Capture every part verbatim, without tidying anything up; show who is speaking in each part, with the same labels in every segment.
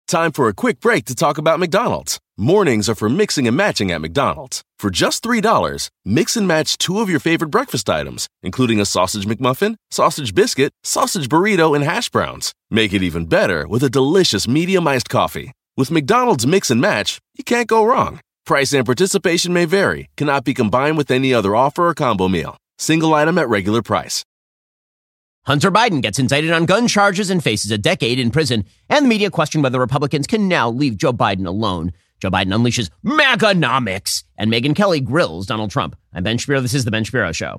Speaker 1: Time for a quick break to talk about McDonald's. Mornings are for mixing and matching at McDonald's. For just three dollars, mix and match two of your favorite breakfast items, including a sausage McMuffin, sausage biscuit, sausage burrito, and hash browns. Make it even better with a delicious medium iced coffee. With McDonald's Mix and Match, you can't go wrong. Price and participation may vary, cannot be combined with any other offer or combo meal. Single item at regular price.
Speaker 2: Hunter Biden gets indicted on gun charges and faces a decade in prison, and the media question whether Republicans can now leave Joe Biden alone. Joe Biden unleashes MAGAnomics, and Megyn Kelly grills Donald Trump. I'm Ben Shapiro. This is The Ben Shapiro Show.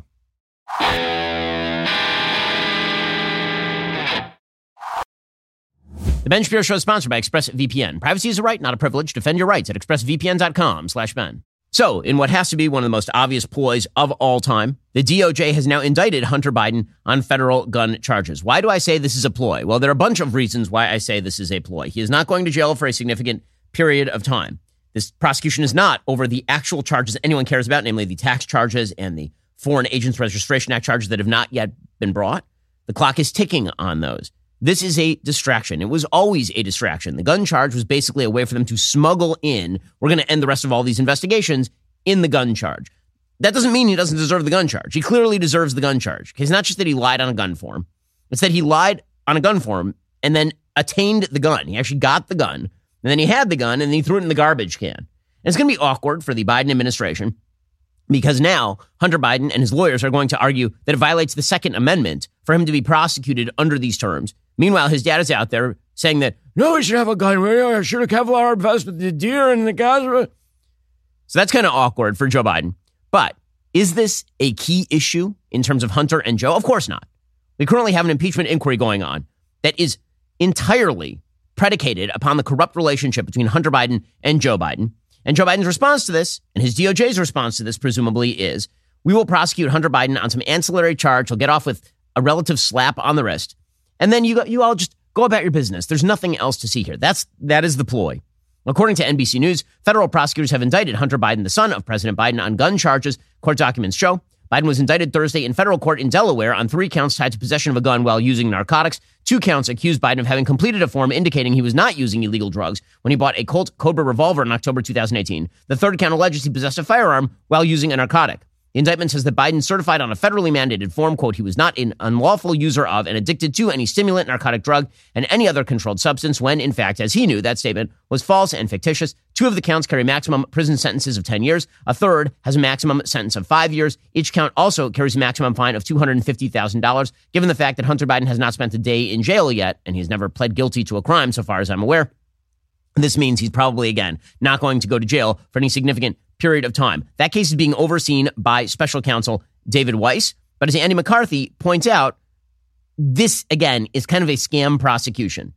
Speaker 2: The Ben Shapiro Show is sponsored by ExpressVPN. Privacy is a right, not a privilege. Defend your rights at expressvpn.com slash Ben. So, in what has to be one of the most obvious ploys of all time, the D O J has now indicted Hunter Biden on federal gun charges. Why do I say this is a ploy? Well, there are a bunch of reasons why I say this is a ploy. He is not going to jail for a significant period of time. This prosecution is not over the actual charges anyone cares about, namely the tax charges and the Foreign Agents Registration Act charges that have not yet been brought. The clock is ticking on those. This is a distraction. It was always a distraction. The gun charge was basically a way for them to smuggle in, we're going to end the rest of all these investigations in the gun charge. That doesn't mean he doesn't deserve the gun charge. He clearly deserves the gun charge. It's not just that he lied on a gun form. It's that he lied on a gun form and then attained the gun. He actually got the gun, and then he had the gun, and then he threw it in the garbage can. And it's going to be awkward for the Biden administration because now Hunter Biden and his lawyers are going to argue that it violates the Second Amendment for him to be prosecuted under these terms. Meanwhile, his dad is out there saying that, no, he should have a gun. I should have Kevlar vest with the deer and the guys. So that's kind of awkward for Joe Biden. But is this a key issue in terms of Hunter and Joe? Of course not. We currently have an impeachment inquiry going on that is entirely predicated upon the corrupt relationship between Hunter Biden and Joe Biden. And Joe Biden's response to this, and his D O J's response to this, presumably, is we will prosecute Hunter Biden on some ancillary charge. He'll get off with a relative slap on the wrist. And then you you all just go about your business. There's nothing else to see here. That's that is the ploy. According to N B C News, federal prosecutors have indicted Hunter Biden, the son of President Biden, on gun charges. Court documents show Biden was indicted Thursday in federal court in Delaware on three counts tied to possession of a gun while using narcotics. Two counts accused Biden of having completed a form indicating he was not using illegal drugs when he bought a Colt Cobra revolver in October two thousand eighteen. The third count alleges he possessed a firearm while using a narcotic. The indictment says that Biden certified on a federally mandated form, quote, he was not an unlawful user of and addicted to any stimulant, narcotic drug, and any other controlled substance when, in fact, as he knew, that statement was false and fictitious. Two of the counts carry maximum prison sentences of ten years. A third has a maximum sentence of five years. Each count also carries a maximum fine of two hundred fifty thousand dollars. Given the fact that Hunter Biden has not spent a day in jail yet, and he's never pled guilty to a crime so far as I'm aware, this means he's probably, again, not going to go to jail for any significant period of time. That case is being overseen by special counsel David Weiss. But as Andy McCarthy points out, this, again, is kind of a scam prosecution.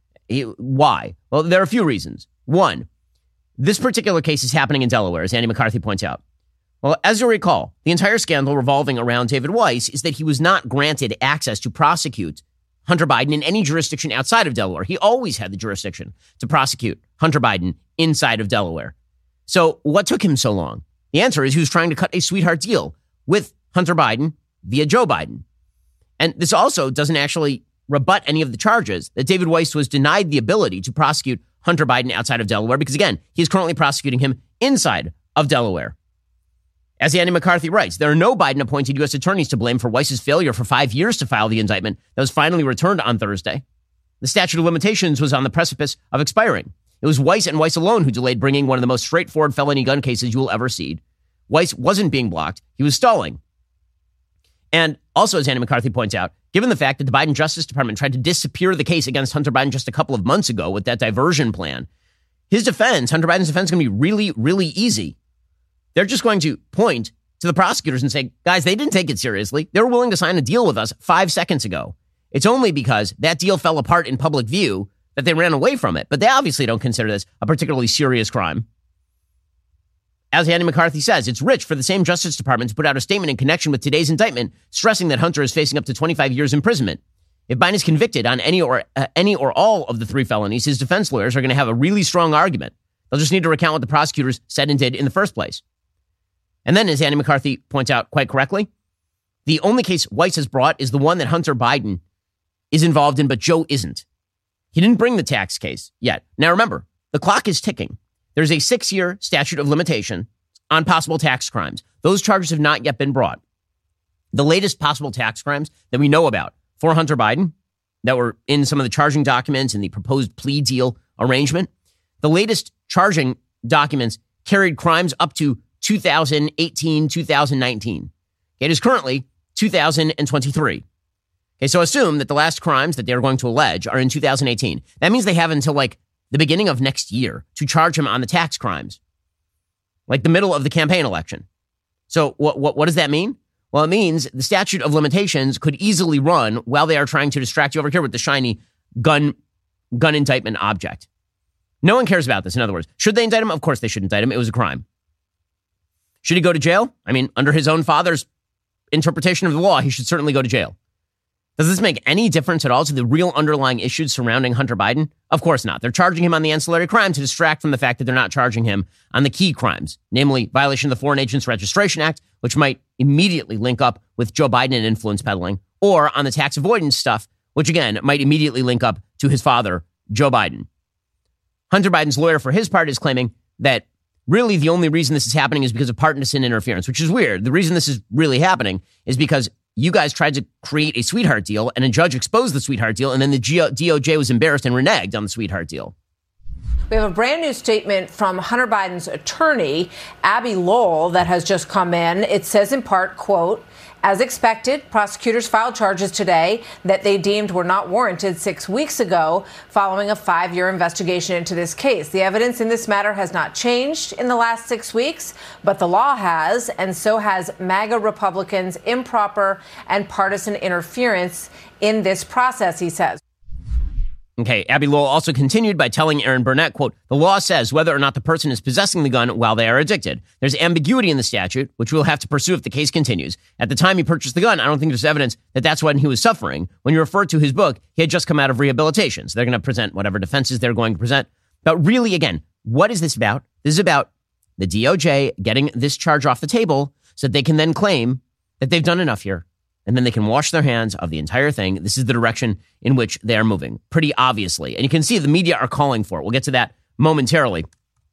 Speaker 2: Why? Well, there are a few reasons. One, this particular case is happening in Delaware, as Andy McCarthy points out. Well, as you'll recall, the entire scandal revolving around David Weiss is that he was not granted access to prosecute Hunter Biden in any jurisdiction outside of Delaware. He always had the jurisdiction to prosecute Hunter Biden inside of Delaware. So what took him so long? The answer is he was trying to cut a sweetheart deal with Hunter Biden via Joe Biden. And this also doesn't actually rebut any of the charges that David Weiss was denied the ability to prosecute Hunter Biden outside of Delaware because, again, he's currently prosecuting him inside of Delaware. As Andy McCarthy writes, there are no Biden-appointed U S attorneys to blame for Weiss's failure for five years to file the indictment that was finally returned on Thursday. The statute of limitations was on the precipice of expiring. It was Weiss and Weiss alone who delayed bringing one of the most straightforward felony gun cases you will ever see. Weiss wasn't being blocked. He was stalling. And also, as Andy McCarthy points out, given the fact that the Biden Justice Department tried to disappear the case against Hunter Biden just a couple of months ago with that diversion plan, his defense, Hunter Biden's defense, is going to be really, really easy. They're just going to point to the prosecutors and say, guys, they didn't take it seriously. They were willing to sign a deal with us five seconds ago. It's only because that deal fell apart in public view that they ran away from it. But they obviously don't consider this a particularly serious crime. As Andy McCarthy says, it's rich for the same Justice Department to put out a statement in connection with today's indictment, stressing that Hunter is facing up to twenty-five years imprisonment. If Biden is convicted on any or uh, any or all of the three felonies, his defense lawyers are going to have a really strong argument. They'll just need to recount what the prosecutors said and did in the first place. And then, as Andy McCarthy points out quite correctly, the only case Weiss has brought is the one that Hunter Biden is involved in, but Joe isn't. He didn't bring the tax case yet. Now remember, the clock is ticking. There's a six-year statute of limitation on possible tax crimes. Those charges have not yet been brought. The latest possible tax crimes that we know about for Hunter Biden, that were in some of the charging documents and the proposed plea deal arrangement, the latest charging documents carried crimes up to two thousand eighteen, two thousand nineteen. It is currently two thousand twenty-three. Okay, so assume that the last crimes that they're going to allege are in two thousand eighteen. That means they have until like the beginning of next year to charge him on the tax crimes, like the middle of the campaign election. So what what what does that mean? Well, it means the statute of limitations could easily run while they are trying to distract you over here with the shiny gun gun indictment object. No one cares about this. In other words, should they indict him? Of course they should indict him. It was a crime. Should he go to jail? I mean, under his own father's interpretation of the law, he should certainly go to jail. Does this make any difference at all to the real underlying issues surrounding Hunter Biden? Of course not. They're charging him on the ancillary crime to distract from the fact that they're not charging him on the key crimes, namely violation of the Foreign Agents Registration Act, which might immediately link up with Joe Biden and influence peddling, or on the tax avoidance stuff, which again might immediately link up to his father, Joe Biden. Hunter Biden's lawyer, for his part, is claiming that really the only reason this is happening is because of partisan interference, which is weird. The reason this is really happening is because you guys tried to create a sweetheart deal and a judge exposed the sweetheart deal, and then the D O J was embarrassed and reneged on the sweetheart deal.
Speaker 3: We have a brand new statement from Hunter Biden's attorney, Abbe Lowell, that has just come in. It says in part, quote, as expected, prosecutors filed charges today that they deemed were not warranted six weeks ago following a five-year investigation into this case. The evidence in this matter has not changed in the last six weeks, but the law has, and so has MAGA Republicans' improper and partisan interference in this process, he says.
Speaker 2: Okay, Abbe Lowell also continued by telling Aaron Burnett, quote, the law says whether or not the person is possessing the gun while they are addicted. There's ambiguity in the statute, which we'll have to pursue if the case continues. At the time he purchased the gun, I don't think there's evidence that that's when he was suffering. When you refer to his book, he had just come out of rehabilitation. So they're going to present whatever defenses they're going to present. But really, again, what is this about? This is about the D O J getting this charge off the table so that they can then claim that they've done enough here. And then they can wash their hands of the entire thing. This is the direction in which they are moving, pretty obviously. And you can see the media are calling for it. We'll get to that momentarily.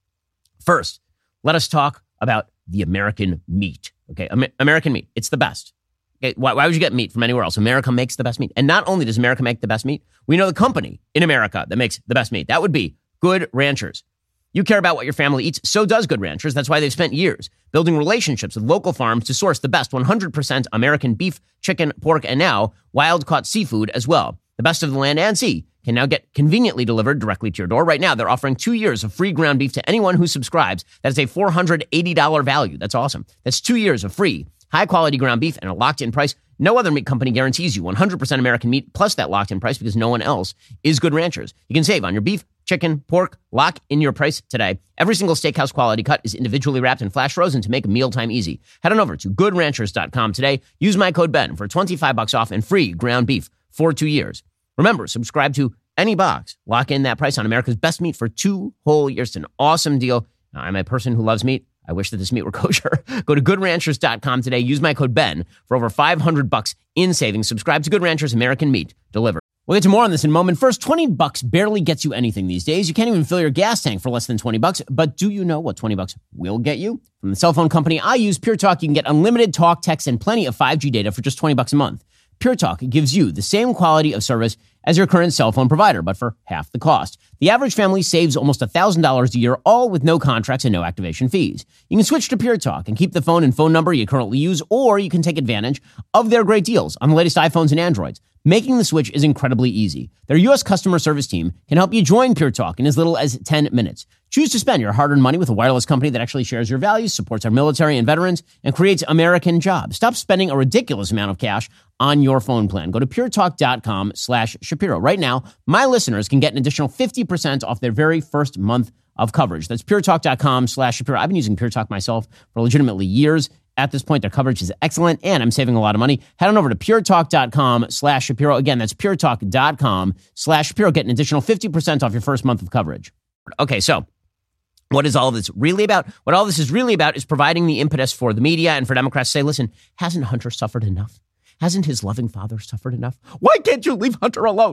Speaker 2: First, let us talk about the American meat. Okay, Amer- American meat. It's the best. Okay, why, why would you get meat from anywhere else? America makes the best meat. And not only does America make the best meat, we know the company in America that makes the best meat. That would be Good Ranchers. You care about what your family eats, so does Good Ranchers. That's why they've spent years building relationships with local farms to source the best one hundred percent American beef, chicken, pork, and now wild-caught seafood as well. The best of the land and sea can now get conveniently delivered directly to your door. Right now, they're offering two years of free ground beef to anyone who subscribes. That's a four hundred eighty dollars value. That's awesome. That's two years of free, high-quality ground beef and a locked-in price. No other meat company guarantees you one hundred percent American meat plus that locked-in price because no one else is Good Ranchers. You can save on your beef, chicken, pork, lock in your price today. Every single steakhouse quality cut is individually wrapped and flash frozen to make mealtime easy. Head on over to good ranchers dot com today. Use my code Ben for twenty-five bucks off and free ground beef for two years. Remember, subscribe to any box. Lock in that price on America's best meat for two whole years. It's an awesome deal. Now, I'm a person who loves meat. I wish that this meat were kosher. Go to good ranchers dot com today. Use my code Ben for over five hundred bucks in savings. Subscribe to Good Ranchers, American meat delivered. We'll get to more on this in a moment. First, twenty bucks barely gets you anything these days. You can't even fill your gas tank for less than twenty bucks. But do you know what twenty bucks will get you? From the cell phone company I use, Pure Talk, you can get unlimited talk, text, and plenty of five G data for just twenty bucks a month. Pure Talk gives you the same quality of service as your current cell phone provider, but for half the cost. The average family saves almost one thousand dollars a year, all with no contracts and no activation fees. You can switch to Pure Talk and keep the phone and phone number you currently use, or you can take advantage of their great deals on the latest iPhones and Androids. Making the switch is incredibly easy. Their U S customer service team can help you join Pure Talk in as little as ten minutes. Choose to spend your hard-earned money with a wireless company that actually shares your values, supports our military and veterans, and creates American jobs. Stop spending a ridiculous amount of cash on your phone plan. Go to puretalk.com slash Shapiro. Right now, my listeners can get an additional fifty percent off their very first month of coverage. That's puretalk.com slash Shapiro. I've been using Pure Talk myself for legitimately years. At this point, their coverage is excellent, and I'm saving a lot of money. Head on over to puretalk.com slash Shapiro. Again, that's puretalk.com slash Shapiro. Get an additional fifty percent off your first month of coverage. Okay, so what is all this really about? What all this is really about is providing the impetus for the media and for Democrats to say, listen, hasn't Hunter suffered enough? Hasn't his loving father suffered enough? Why can't you leave Hunter alone?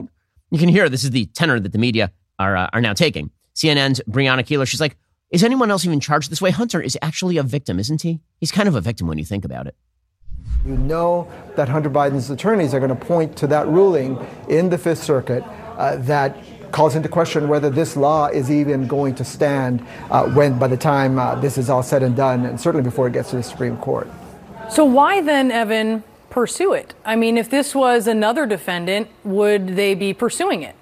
Speaker 2: You can hear this is the tenor that the media are uh, are now taking. C N N's Brianna Keilar, she's like, is anyone else even charged this way? Hunter is actually a victim, isn't he? He's kind of a victim when you think about it.
Speaker 4: You know that Hunter Biden's attorneys are going to point to that ruling in the Fifth Circuit uh, that calls into question whether this law is even going to stand uh, when, by the time uh, this is all said and done, and certainly before it gets to the Supreme Court.
Speaker 5: So why then, Evan, pursue it? I mean, if this was another defendant, would they be pursuing it?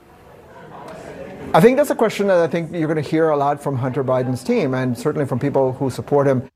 Speaker 4: I think that's a question that I think you're going to hear a lot from Hunter Biden's team, and certainly from people who support him.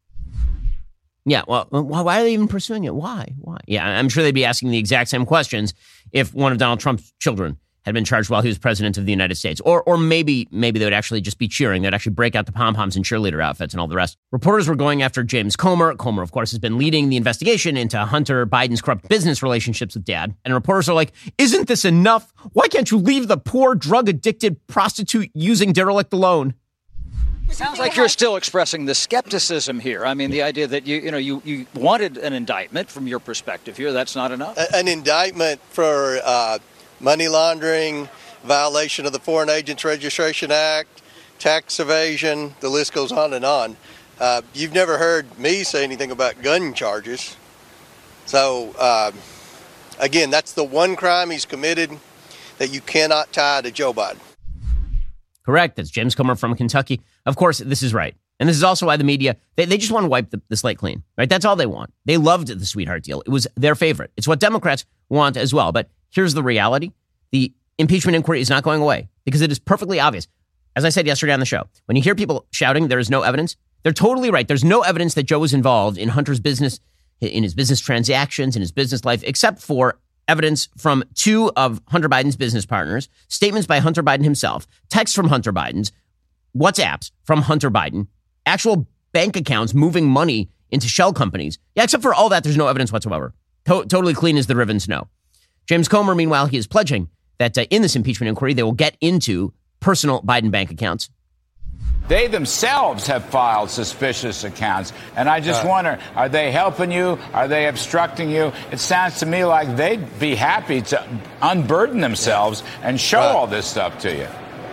Speaker 2: Yeah, well, why are they even pursuing it? Why? Why? Yeah, I'm sure they'd be asking the exact same questions if one of Donald Trump's children had been charged while he was president of the United States. Or or maybe maybe they would actually just be cheering. They'd actually break out the pom-poms and cheerleader outfits and all the rest. Reporters were going after James Comer. Comer, of course, has been leading the investigation into Hunter Biden's corrupt business relationships with Dad. And reporters are like, isn't this enough? Why can't you leave the poor, drug-addicted, prostitute-using derelict alone?
Speaker 6: Sounds like you're still expressing the skepticism here. I mean, the idea that you, you know, you, you wanted an indictment from your perspective here. That's not enough.
Speaker 7: An indictment for uh, money laundering, violation of the Foreign Agents Registration Act, tax evasion, the list goes on and on. Uh, you've never heard me say anything about gun charges. So, uh, again, that's the one crime he's committed that you cannot tie to Joe Biden.
Speaker 2: Correct. That's James Comer from Kentucky. Of course, this is right. And this is also why the media, they, they just want to wipe the, the slate clean, right? That's all they want. They loved the sweetheart deal. It was their favorite. It's what Democrats want as well. But here's the reality. The impeachment inquiry is not going away because it is perfectly obvious. As I said yesterday on the show, when you hear people shouting there is no evidence, they're totally right. There's no evidence that Joe was involved in Hunter's business, in his business transactions, in his business life, except for evidence from two of Hunter Biden's business partners, statements by Hunter Biden himself, texts from Hunter Biden's, WhatsApps from Hunter Biden, actual bank accounts moving money into shell companies. Yeah, except for all that, there's no evidence whatsoever. To- totally clean as the riven snow. James Comer, meanwhile, he is pledging that uh, in this impeachment inquiry, they will get into personal Biden bank accounts.
Speaker 8: They themselves have filed suspicious accounts. And I just uh, wonder, are they helping you? Are they obstructing you? It sounds to me like they'd be happy to unburden themselves and show uh, all this stuff to you.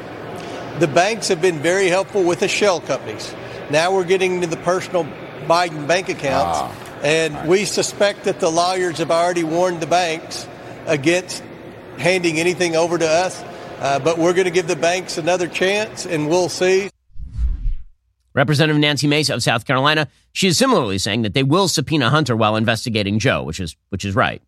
Speaker 7: The banks have been very helpful with the shell companies. Now we're getting into the personal Biden bank accounts. Uh, and right. we suspect that the lawyers have already warned the banks against handing anything over to us. Uh, but we're going to give the banks another chance, and we'll see.
Speaker 2: Representative Nancy Mace of South Carolina, she is similarly saying that they will subpoena Hunter while investigating Joe, which is which is right.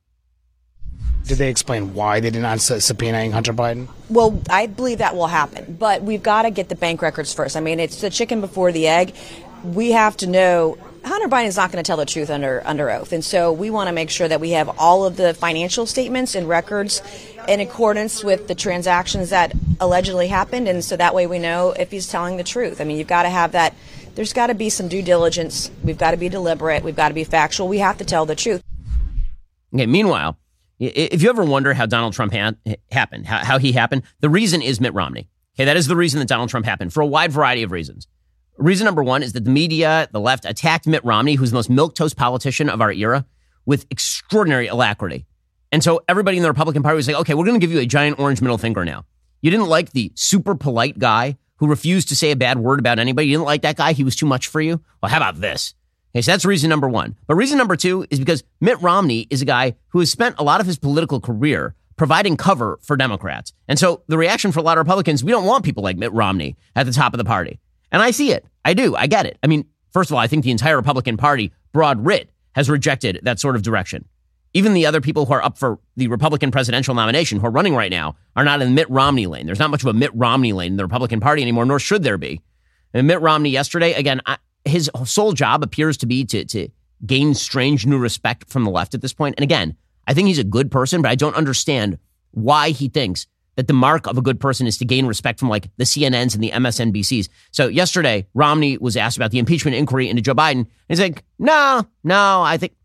Speaker 9: Did they explain why they did not subpoenaing Hunter Biden?
Speaker 10: Well, I believe that will happen, but we've got to get the bank records first. I mean, it's the chicken before the egg. We have to know Hunter Biden is not going to tell the truth under under oath, and so we want to make sure that we have all of the financial statements and records in accordance with the transactions that allegedly happened, and so that way we know if he's telling the truth. I mean, you've got to have that. There's got to be some due diligence. We've got to be deliberate. We've got to be factual. We have to tell the truth.
Speaker 2: Okay. Meanwhile, if you ever wonder how Donald Trump ha- happened, how, how he happened, the reason is Mitt Romney. Okay, that is the reason that Donald Trump happened for a wide variety of reasons. Reason number one is that the media, the left, attacked Mitt Romney, who's the most milquetoast politician of our era, with extraordinary alacrity. And so everybody in the Republican Party was like, okay, we're going to give you a giant orange middle finger now. You didn't like the super polite guy who refused to say a bad word about anybody. You didn't like that guy. He was too much for you. Well, how about this? Okay, so that's reason number one. But reason number two is because Mitt Romney is a guy who has spent a lot of his political career providing cover for Democrats. And so the reaction for a lot of Republicans, we don't want people like Mitt Romney at the top of the party. And I see it. I do. I get it. I mean, first of all, I think the entire Republican Party, broad writ, has rejected that sort of direction. Even the other people who are up for the Republican presidential nomination, who are running right now, are not in the Mitt Romney lane. There's not much of a Mitt Romney lane in the Republican Party anymore, nor should there be. And Mitt Romney yesterday, again, I, his sole job appears to be to, to gain strange new respect from the left at this point. And again, I think he's a good person, but I don't understand why he thinks that the mark of a good person is to gain respect from like the C N Ns and the M S N B Cs. So yesterday, Romney was asked about the impeachment inquiry into Joe Biden. And he's like, no, no, I think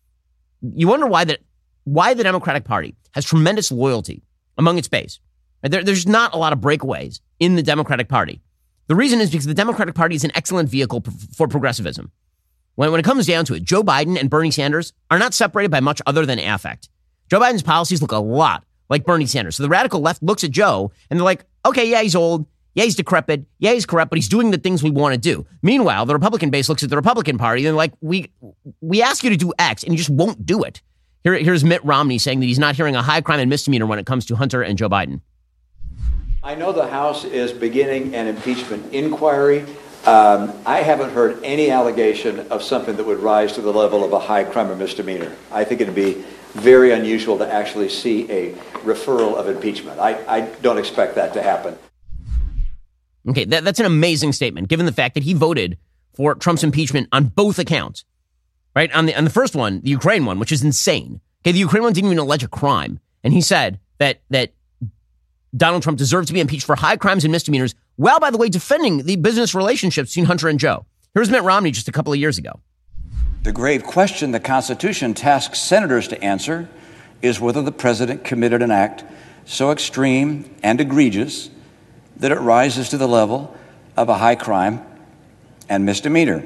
Speaker 2: you wonder why that why the Democratic Party has tremendous loyalty among its base. There, there's not a lot of breakaways in the Democratic Party. The reason is because the Democratic Party is an excellent vehicle for progressivism. When, when it comes down to it, Joe Biden and Bernie Sanders are not separated by much other than affect. Joe Biden's policies look a lot like Bernie Sanders. So the radical left looks at Joe and they're like, okay, yeah, he's old. Yeah, he's decrepit. Yeah, he's corrupt, but he's doing the things we want to do. Meanwhile, the Republican base looks at the Republican Party and they're like, we we ask you to do X and you just won't do it. Here, here's Mitt Romney saying that he's not hearing a high crime and misdemeanor when it comes to Hunter and Joe Biden.
Speaker 11: I know the House is beginning an impeachment inquiry. Um, I haven't heard any allegation of something that would rise to the level of a high crime or misdemeanor. I think it would be very unusual to actually see a referral of impeachment. I, I don't expect that to happen.
Speaker 2: Okay, that, that's an amazing statement, given the fact that he voted for Trump's impeachment on both accounts, right? On the on the first one, the Ukraine one, which is insane. Okay, the Ukraine one didn't even allege a crime. And he said that that Donald Trump deserved to be impeached for high crimes and misdemeanors, while, by the way, defending the business relationships between Hunter and Joe. Here's Mitt Romney just a couple of years ago.
Speaker 12: The grave question the Constitution tasks senators to answer is whether the president committed an act so extreme and egregious that it rises to the level of a high crime and misdemeanor.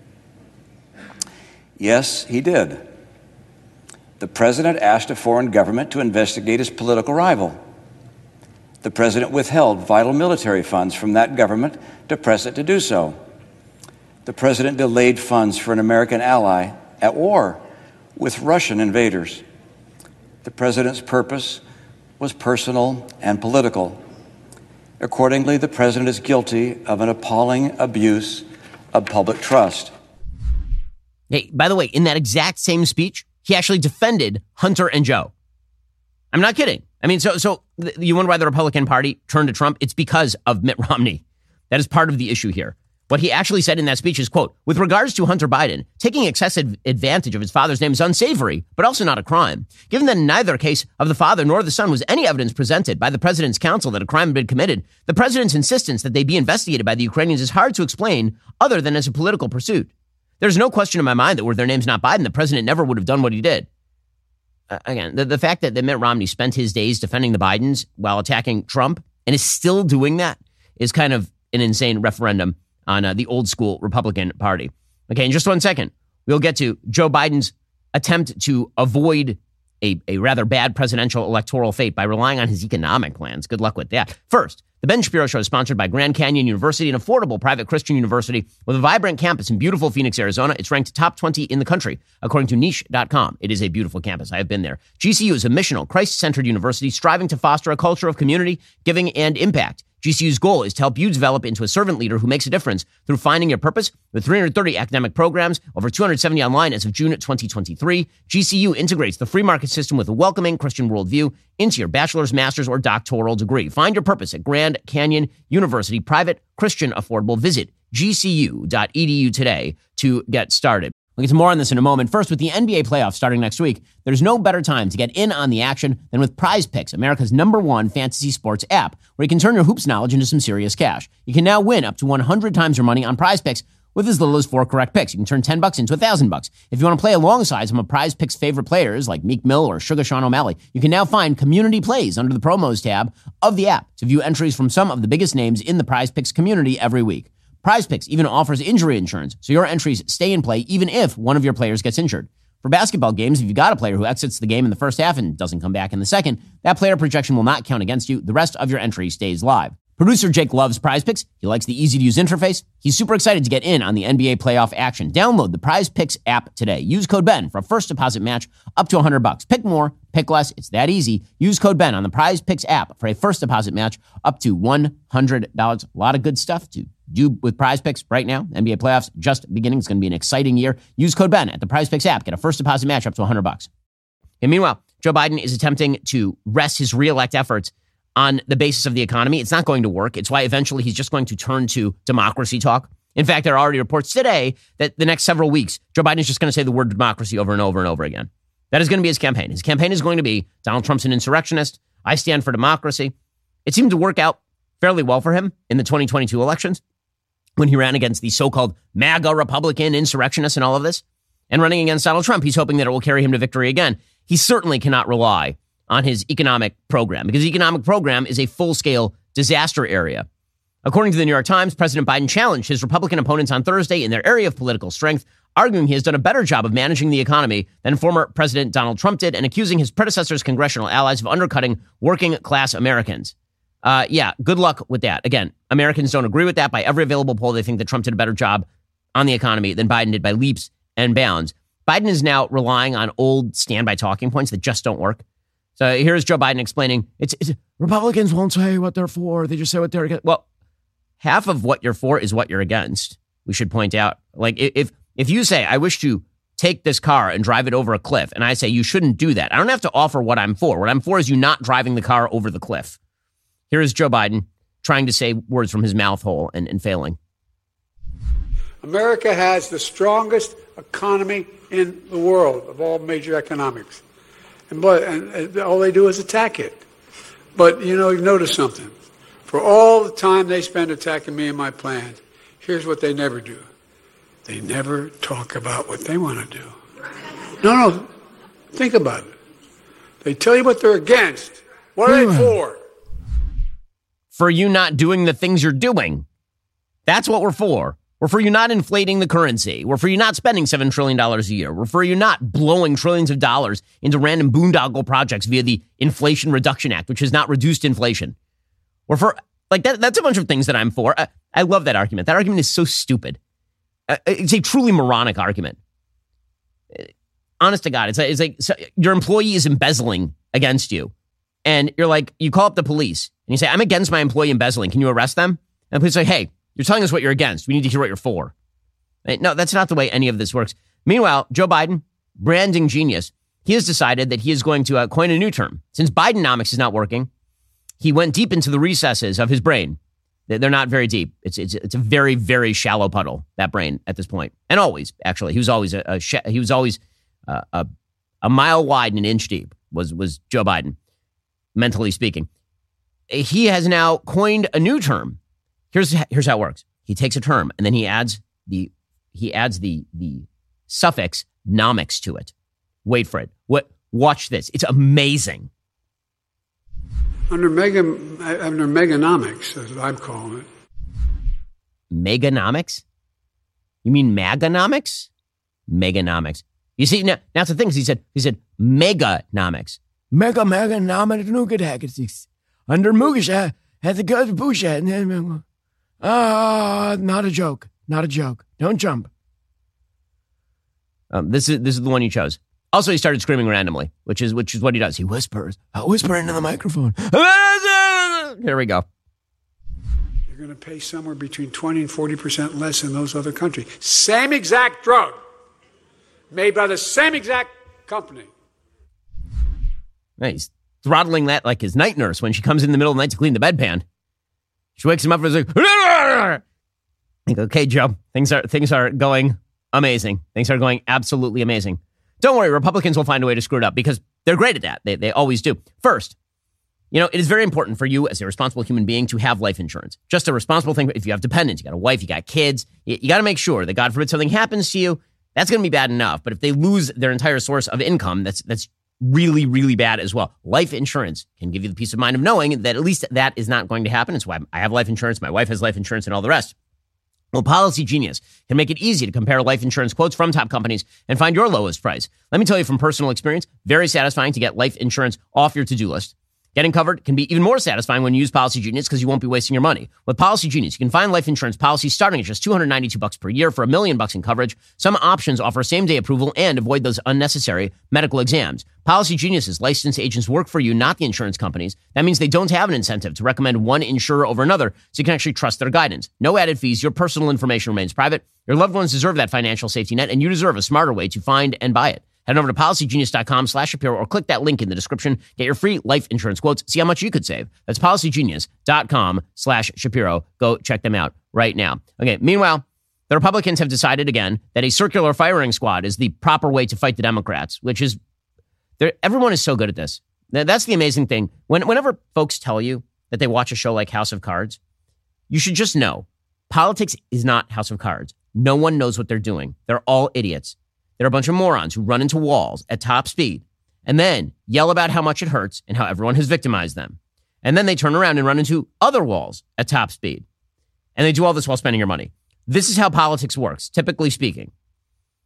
Speaker 12: Yes, he did. The president asked a foreign government to investigate his political rival. The president withheld vital military funds from that government to press it to do so. The president delayed funds for an American ally at war with Russian invaders. The president's purpose was personal and political. Accordingly, the president is guilty of an appalling abuse of public trust.
Speaker 2: Hey, by the way, in that exact same speech, he actually defended Hunter and Joe. I'm not kidding. I mean, so so you wonder why the Republican Party turned to Trump? It's because of Mitt Romney. That is part of the issue here. What he actually said in that speech is, quote, with regards to Hunter Biden, taking excessive advantage of his father's name is unsavory, but also not a crime. Given that in neither case of the father nor the son was any evidence presented by the president's counsel that a crime had been committed, the president's insistence that they be investigated by the Ukrainians is hard to explain other than as a political pursuit. There's no question in my mind that were their names not Biden, the president never would have done what he did. Uh, again, the, the fact that, that Mitt Romney spent his days defending the Bidens while attacking Trump and is still doing that is kind of an insane referendum on uh, the old school Republican Party. Okay, in just one second, we'll get to Joe Biden's attempt to avoid a, a rather bad presidential electoral fate by relying on his economic plans. Good luck with that. First, the Ben Shapiro Show is sponsored by Grand Canyon University, an affordable private Christian university with a vibrant campus in beautiful Phoenix, Arizona. It's ranked top twenty in the country, according to niche dot com. It is a beautiful campus. I have been there. G C U is a missional, Christ-centered university striving to foster a culture of community, giving, and impact. G C U's goal is to help you develop into a servant leader who makes a difference through finding your purpose. With three hundred thirty academic programs, over two hundred seventy online as of June twenty twenty-three, G C U integrates the free market system with a welcoming Christian worldview into your bachelor's, master's, or doctoral degree. Find your purpose at Grand Canyon University, private, Christian, affordable. Visit G C U dot E D U today to get started. We'll get to more on this in a moment. First, with the N B A playoffs starting next week, there's no better time to get in on the action than with Prize Picks, America's number one fantasy sports app, where you can turn your hoops knowledge into some serious cash. You can now win up to one hundred times your money on Prize Picks with as little as four correct picks. You can turn ten bucks into one thousand bucks. If you want to play alongside some of Prize Picks' favorite players like Meek Mill or Sugar Sean O'Malley, you can now find community plays under the promos tab of the app to view entries from some of the biggest names in the Prize Picks community every week. Prize Picks even offers injury insurance, so your entries stay in play even if one of your players gets injured. For basketball games, if you've got a player who exits the game in the first half and doesn't come back in the second, that player projection will not count against you. The rest of your entry stays live. Producer Jake loves Prize Picks. He likes the easy-to-use interface. He's super excited to get in on the N B A playoff action. Download the Prize Picks app today. Use code Ben for a first deposit match up to one hundred bucks. Pick more, pick less. It's that easy. Use code Ben on the Prize Picks app for a first deposit match up to one hundred dollars. A lot of good stuff to do with Prize Picks right now. N B A playoffs just beginning. It's going to be an exciting year. Use code Ben at the Prize Picks app. Get a first deposit match up to one hundred bucks. And meanwhile, Joe Biden is attempting to rest his reelect efforts on the basis of the economy. It's not going to work. It's why eventually he's just going to turn to democracy talk. In fact, there are already reports today that the next several weeks, Joe Biden is just going to say the word democracy over and over and over again. That is going to be his campaign. His campaign is going to be Donald Trump's an insurrectionist. I stand for democracy. It seemed to work out fairly well for him in the twenty twenty-two elections when he ran against the so-called MAGA Republican insurrectionists and all of this. And running against Donald Trump, he's hoping that it will carry him to victory again. He certainly cannot rely on his economic program, because the economic program is a full-scale disaster area. According to the New York Times, President Biden challenged his Republican opponents on Thursday in their area of political strength arguing he has done a better job of managing the economy than former President Donald Trump did and accusing his predecessor's congressional allies of undercutting working-class Americans. Uh, yeah, good luck with that. Again, Americans don't agree with that. By every available poll, they think that Trump did a better job on the economy than Biden did by leaps and bounds. Biden is now relying on old standby talking points that just don't work. So here's Joe Biden explaining, it's, it's Republicans won't say what they're for. They just say what they're against. Well, half of what you're for is what you're against. We should point out, like, if if you say, I wish to take this car and drive it over a cliff, and I say you shouldn't do that, I don't have to offer what I'm for. What I'm for is you not driving the car over the cliff. Here is Joe Biden trying to say words from his mouth hole and, and failing.
Speaker 13: America has the strongest economy in the world of all major economics. And, but, and all they do is attack it. But, you know, you notice something. For all the time they spend attacking me and my plans, here's what they never do. They never talk about what they want to do. No, no, think about it. They tell you what they're against. What are they for?
Speaker 2: For you not doing the things you're doing. That's what we're for. We're for you not inflating the currency. We're for you not spending seven trillion dollars a year. We're for you not blowing trillions of dollars into random boondoggle projects via the Inflation Reduction Act, which has not reduced inflation. We're for, like, that. That's a bunch of things that I'm for. I, I love that argument. That argument is so stupid. Uh, it's a truly moronic argument. Honest to God, it's, it's like so your employee is embezzling against you. And you're like, you call up the police and you say, I'm against my employee embezzling. Can you arrest them? And the police say, hey, you're telling us what you're against. We need to hear what you're for. No, that's not the way any of this works. Meanwhile, Joe Biden, branding genius, he has decided that he is going to uh, coin a new term. Since Bidenomics is not working, he went deep into the recesses of his brain. They're not very deep. It's it's it's a very, very shallow puddle, that brain at this point. And always, actually. He was always a, a he was always uh, a a mile wide and an inch deep was was Joe Biden, mentally speaking. He has now coined a new term. Here's here's how it works. He takes a term and then he adds the he adds the the suffix nomics to it. Wait for it. What? Watch this. It's amazing.
Speaker 13: Under mega under meganomics, as I'm calling it.
Speaker 2: Meganomics? You mean maganomics? Meganomics. You see, now that's the thing. He said he said meganomics. Mega meganomics nugadagatics. Under Mugisha had the good busha. Ah, not a joke. Not a joke. Don't jump. Um, this is this is the one you chose. Also, he started screaming randomly, which is which is what he does. He whispers. I whisper into the microphone. Here we go.
Speaker 13: You're going to pay somewhere between twenty and forty percent less in those other countries. Same exact drug, made by the same exact company.
Speaker 2: He's throttling that like his night nurse when she comes in the middle of the night to clean the bedpan. She wakes him up and is like, like, okay, Joe, things are things are going amazing. Things are going absolutely amazing. Don't worry, Republicans will find a way to screw it up because they're great at that. They they always do. First, you know, it is very important for you as a responsible human being to have life insurance. Just a responsible thing. If you have dependents, you got a wife, you got kids, you, you got to make sure that God forbid something happens to you, that's going to be bad enough. But if they lose their entire source of income, that's that's really, really bad as well. Life insurance can give you the peace of mind of knowing that at least that is not going to happen. It's why I have life insurance, my wife has life insurance, and all the rest. Well, Policy Genius can make it easy to compare life insurance quotes from top companies and find your lowest price. Let me tell you from personal experience, very satisfying to get life insurance off your to-do list. Getting covered can be even more satisfying when you use Policy Genius because you won't be wasting your money. With Policy Genius, you can find life insurance policies starting at just two hundred ninety-two bucks per year for a million bucks in coverage. Some options offer same-day approval and avoid those unnecessary medical exams. Policy Genius's licensed agents work for you, not the insurance companies. That means they don't have an incentive to recommend one insurer over another, so you can actually trust their guidance. No added fees. Your personal information remains private. Your loved ones deserve that financial safety net, and you deserve a smarter way to find and buy it. Head over to policygenius.com slash Shapiro or click that link in the description. Get your free life insurance quotes. See how much you could save. That's policygenius.com slash Shapiro. Go check them out right now. Okay, meanwhile, the Republicans have decided again that a circular firing squad is the proper way to fight the Democrats, which is, everyone is so good at this. That's the amazing thing. When, whenever folks tell you that they watch a show like House of Cards, you should just know politics is not House of Cards. No one knows what they're doing. They're all idiots. They're a bunch of morons who run into walls at top speed and then yell about how much it hurts and how everyone has victimized them. And then they turn around and run into other walls at top speed. And they do all this while spending your money. This is how politics works, typically speaking.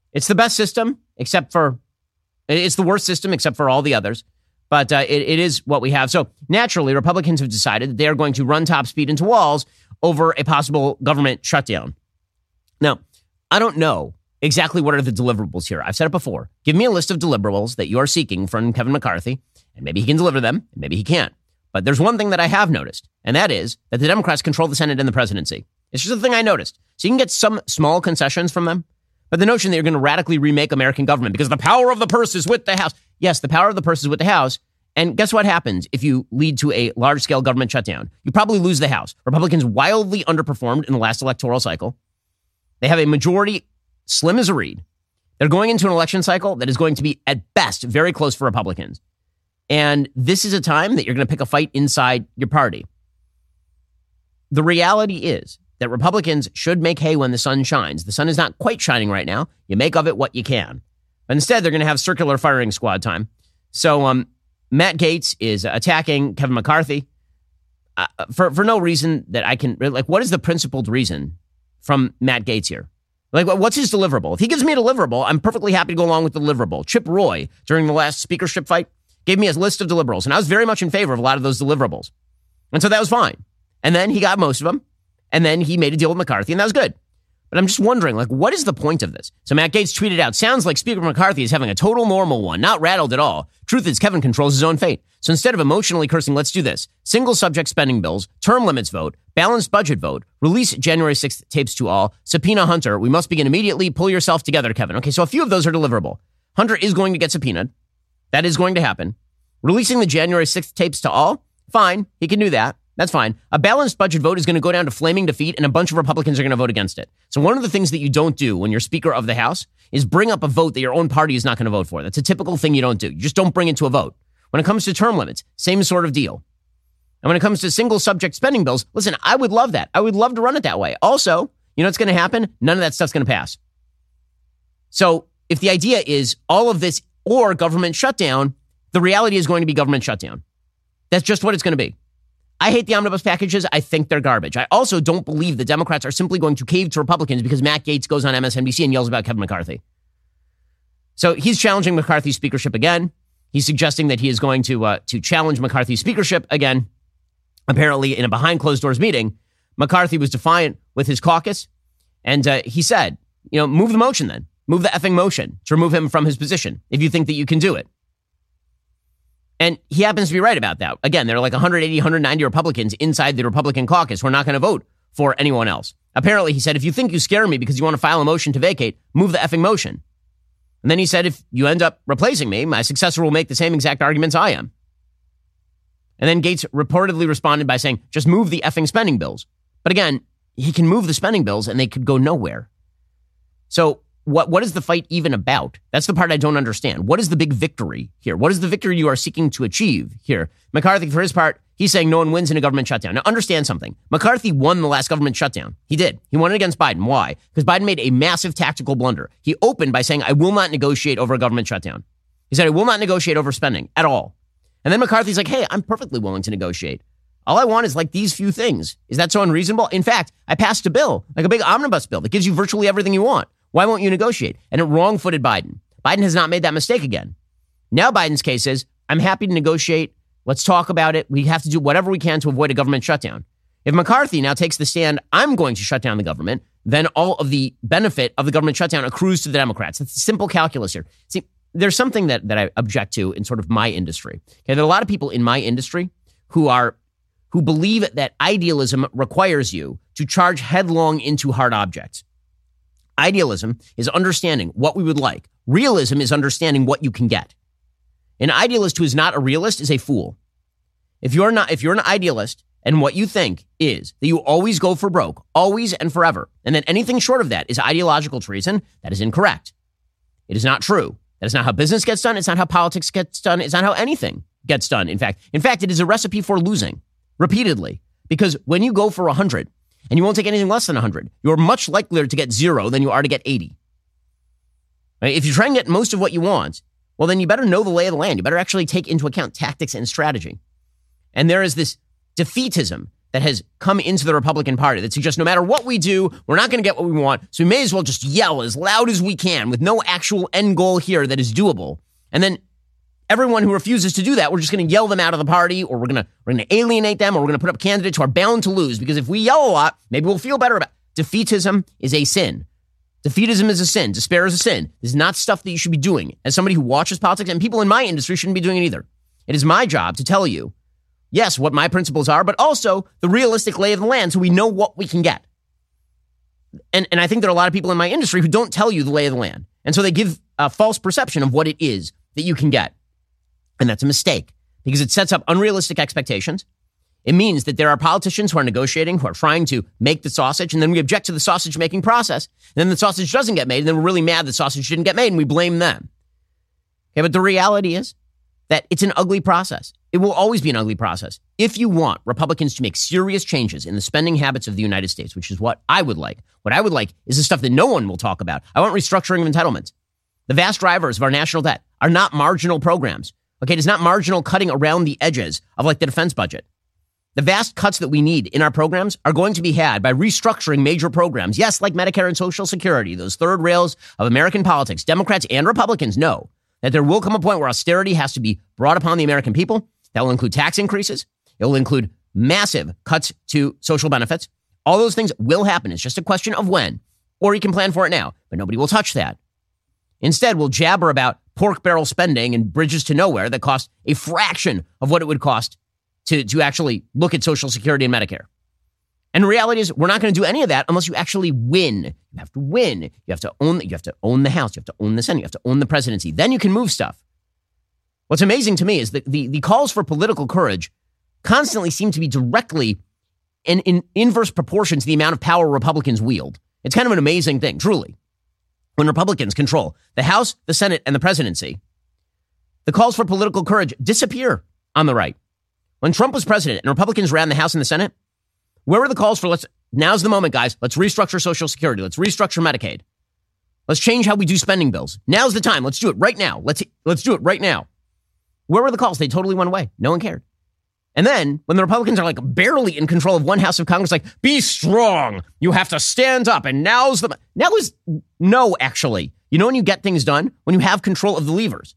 Speaker 2: It's the best system, except for, it's the worst system, except for all the others. But uh, it, it is what we have. So naturally, Republicans have decided that they are going to run top speed into walls over a possible government shutdown. Now, I don't know exactly what are the deliverables here. I've said it before. Give me a list of deliverables that you are seeking from Kevin McCarthy, and maybe he can deliver them, and maybe he can't. But there's one thing that I have noticed, and that is that the Democrats control the Senate and the presidency. It's just a thing I noticed. So you can get some small concessions from them, but the notion that you're going to radically remake American government because the power of the purse is with the House. Yes, the power of the purse is with the House. And guess what happens if you lead to a large-scale government shutdown? You probably lose the House. Republicans wildly underperformed in the last electoral cycle. They have a majority slim as a reed. They're going into an election cycle that is going to be, at best, very close for Republicans. And this is a time that you're going to pick a fight inside your party. The reality is that Republicans should make hay when the sun shines. The sun is not quite shining right now. You make of it what you can. But instead, they're going to have circular firing squad time. So um, Matt Gaetz is attacking Kevin McCarthy uh, for, for no reason that I can... Like, what is the principled reason from Matt Gaetz here? Like, what's his deliverable? If he gives me a deliverable, I'm perfectly happy to go along with the deliverable. Chip Roy, during the last speakership fight, gave me a list of deliverables, and I was very much in favor of a lot of those deliverables. And so that was fine. And then he got most of them, and then he made a deal with McCarthy, and that was good. But I'm just wondering, like, what is the point of this? So Matt Gaetz tweeted out, sounds like Speaker McCarthy is having a total normal one, not rattled at all. Truth is, Kevin controls his own fate. So instead of emotionally cursing, let's do this. Single subject spending bills, term limits vote, balanced budget vote, release January sixth tapes to all, subpoena Hunter. We must begin immediately. Pull yourself together, Kevin. Okay, so a few of those are deliverable. Hunter is going to get subpoenaed. That is going to happen. Releasing the January sixth tapes to all, fine. He can do that. That's fine. A balanced budget vote is going to go down to flaming defeat, and a bunch of Republicans are going to vote against it. So one of the things that you don't do when you're Speaker of the House is bring up a vote that your own party is not going to vote for. That's a typical thing you don't do. You just don't bring it to a vote. When it comes to term limits, same sort of deal. And when it comes to single subject spending bills, listen, I would love that. I would love to run it that way. Also, you know what's going to happen? None of that stuff's going to pass. So if the idea is all of this or government shutdown, the reality is going to be government shutdown. That's just what it's going to be. I hate the omnibus packages. I think they're garbage. I also don't believe the Democrats are simply going to cave to Republicans because Matt Gaetz goes on M S N B C and yells about Kevin McCarthy. So he's challenging McCarthy's speakership again. He's suggesting that he is going to uh, to challenge McCarthy's speakership again. Apparently, in a behind closed doors meeting, McCarthy was defiant with his caucus, and uh, he said, "You know, move the motion then. Move the effing motion to remove him from his position if you think that you can do it." And he happens to be right about that. Again, there are like one hundred eighty, one hundred ninety Republicans inside the Republican caucus who are not going to vote for anyone else. Apparently, he said, if you think you scare me because you want to file a motion to vacate, move the effing motion. And then he said, if you end up replacing me, my successor will make the same exact arguments I am. And then Gaetz reportedly responded by saying, just move the effing spending bills. But again, he can move the spending bills and they could go nowhere. So What what is the fight even about? That's the part I don't understand. What is the big victory here? What is the victory you are seeking to achieve here? McCarthy, for his part, he's saying no one wins in a government shutdown. Now, understand something. McCarthy won the last government shutdown. He did. He won it against Biden. Why? Because Biden made a massive tactical blunder. He opened by saying, I will not negotiate over a government shutdown. He said, I will not negotiate over spending at all. And then McCarthy's like, hey, I'm perfectly willing to negotiate. All I want is like these few things. Is that so unreasonable? In fact, I passed a bill, like a big omnibus bill that gives you virtually everything you want. Why won't you negotiate? And it wrong-footed Biden. Biden has not made that mistake again. Now Biden's case is, I'm happy to negotiate. Let's talk about it. We have to do whatever we can to avoid a government shutdown. If McCarthy now takes the stand, I'm going to shut down the government, then all of the benefit of the government shutdown accrues to the Democrats. It's simple calculus here. See, there's something that, that I object to in sort of my industry. Okay, there are a lot of people in my industry who are who believe that idealism requires you to charge headlong into hard objects. Idealism is understanding what we would like. Realism is understanding what you can get. An idealist who is not a realist is a fool. If you're not, if you're an idealist and what you think is that you always go for broke, always and forever, and that anything short of that is ideological treason, that is incorrect. It is not true. That is not how business gets done. It's not how politics gets done. It's not how anything gets done. In fact, in fact, it is a recipe for losing repeatedly, because when you go for a hundred, and you won't take anything less than one hundred, you're much likelier to get zero than you are to get eighty. Right? If you try and get most of what you want, well, then you better know the lay of the land. You better actually take into account tactics and strategy. And there is this defeatism that has come into the Republican Party that suggests no matter what we do, we're not going to get what we want, so we may as well just yell as loud as we can with no actual end goal here that is doable. And then everyone who refuses to do that, we're just going to yell them out of the party, or we're going to we're going to alienate them, or we're going to put up candidates who are bound to lose, because if we yell a lot, maybe we'll feel better about it. Defeatism is a sin. Defeatism is a sin. Despair is a sin. This is not stuff that you should be doing. As somebody who watches politics, and people in my industry shouldn't be doing it either. It is my job to tell you, yes, what my principles are, but also the realistic lay of the land so we know what we can get. And, and I think there are a lot of people in my industry who don't tell you the lay of the land. And so they give a false perception of what it is that you can get. And that's a mistake, because it sets up unrealistic expectations. It means that there are politicians who are negotiating, who are trying to make the sausage, and then we object to the sausage-making process. And then the sausage doesn't get made, and then we're really mad the sausage didn't get made, and we blame them. Okay, but the reality is that it's an ugly process. It will always be an ugly process. If you want Republicans to make serious changes in the spending habits of the United States, which is what I would like, what I would like is the stuff that no one will talk about. I want restructuring of entitlements. The vast drivers of our national debt are not marginal programs. Okay, it is not marginal cutting around the edges of like the defense budget. The vast cuts that we need in our programs are going to be had by restructuring major programs. Yes, like Medicare and Social Security, those third rails of American politics. Democrats and Republicans know that there will come a point where austerity has to be brought upon the American people. That will include tax increases. It will include massive cuts to social benefits. All those things will happen. It's just a question of when. Or you can plan for it now, but nobody will touch that. Instead, we'll jabber about pork barrel spending and bridges to nowhere that cost a fraction of what it would cost to, to actually look at Social Security and Medicare. And the reality is, we're not going to do any of that unless you actually win. You have to win. You have to own. You have to own the House. You have to own the Senate. You have to own the presidency. Then you can move stuff. What's amazing to me is that the, the calls for political courage constantly seem to be directly in, in inverse proportion to the amount of power Republicans wield. It's kind of an amazing thing, truly. When Republicans control the House, the Senate, and the presidency, the calls for political courage disappear on the right. When Trump was president and Republicans ran the House and the Senate, where were the calls for, let's, now's the moment, guys, let's restructure Social Security, let's restructure Medicaid, let's change how we do spending bills. Now's the time, let's do it right now, let's, let's do it right now. Where were the calls? They totally went away. No one cared. And then when the Republicans are like barely in control of one house of Congress, like, be strong, you have to stand up, and now's the, now is, no, actually. You know when you get things done? When you have control of the levers.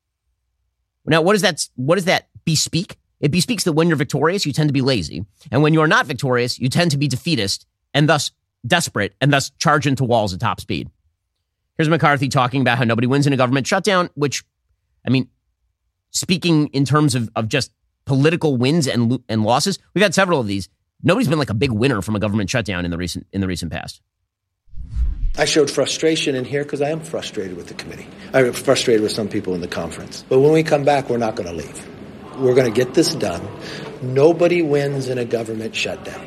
Speaker 2: Now, what does that, what does that bespeak? It bespeaks that when you're victorious, you tend to be lazy. And when you're not victorious, you tend to be defeatist and thus desperate and thus charge into walls at top speed. Here's McCarthy talking about how nobody wins in a government shutdown, which, I mean, speaking in terms of, of just political wins and and losses, we've had several of these. Nobody's been like a big winner from a government shutdown in the recent in the recent past.
Speaker 14: I showed frustration in here because I am frustrated with the committee. I'm frustrated with some people in the conference. But when we come back, we're not going to leave. We're going to get this done. Nobody wins in a government shutdown.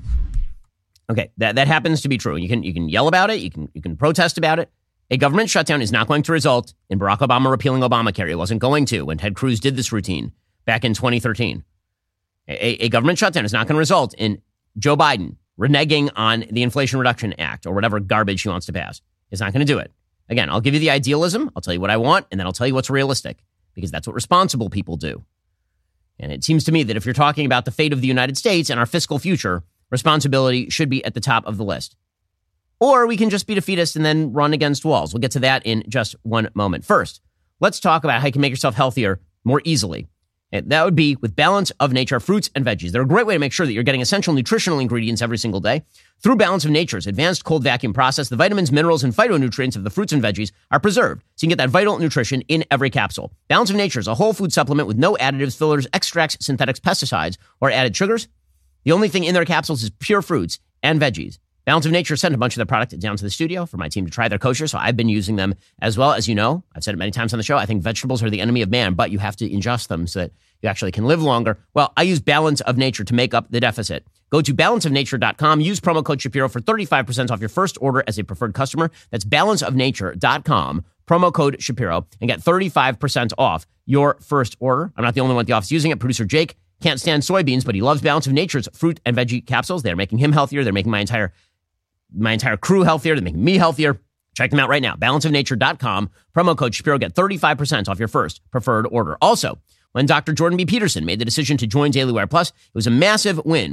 Speaker 2: Okay, that, that happens to be true. You can you can yell about it. You can you can protest about it. A government shutdown is not going to result in Barack Obama repealing Obamacare. It wasn't going to when Ted Cruz did this routine back in twenty thirteen. A, a government shutdown is not going to result in Joe Biden reneging on the Inflation Reduction Act or whatever garbage he wants to pass. It's not going to do it. Again, I'll give you the idealism. I'll tell you what I want, and then I'll tell you what's realistic, because that's what responsible people do. And it seems to me that if you're talking about the fate of the United States and our fiscal future, responsibility should be at the top of the list. Or we can just be defeatist and then run against walls. We'll get to that in just one moment. First, let's talk about how you can make yourself healthier more easily. And that would be with Balance of Nature fruits and veggies. They're a great way to make sure that you're getting essential nutritional ingredients every single day. Through Balance of Nature's advanced cold vacuum process, the vitamins, minerals, and phytonutrients of the fruits and veggies are preserved, so you can get that vital nutrition in every capsule. Balance of Nature is a whole food supplement with no additives, fillers, extracts, synthetics, pesticides, or added sugars. The only thing in their capsules is pure fruits and veggies. Balance of Nature sent a bunch of their product down to the studio for my team to try their kosher, so I've been using them as well. As you know, I've said it many times on the show, I think vegetables are the enemy of man, but you have to ingest them so that you actually can live longer. Well, I use Balance of Nature to make up the deficit. Go to balance of nature dot com, use promo code Shapiro for thirty-five percent off your first order as a preferred customer. That's balance of nature dot com, promo code Shapiro, and get thirty-five percent off your first order. I'm not the only one at the office using it. Producer Jake can't stand soybeans, but he loves Balance of Nature's fruit and veggie capsules. They're making him healthier. They're making my entire my entire crew healthier. They're making me healthier. Check them out right now. balance of nature dot com, promo code Shapiro. Get thirty-five percent off your first preferred order. Also, when Doctor Jordan B. Peterson made the decision to join Daily Wire Plus, it was a massive win for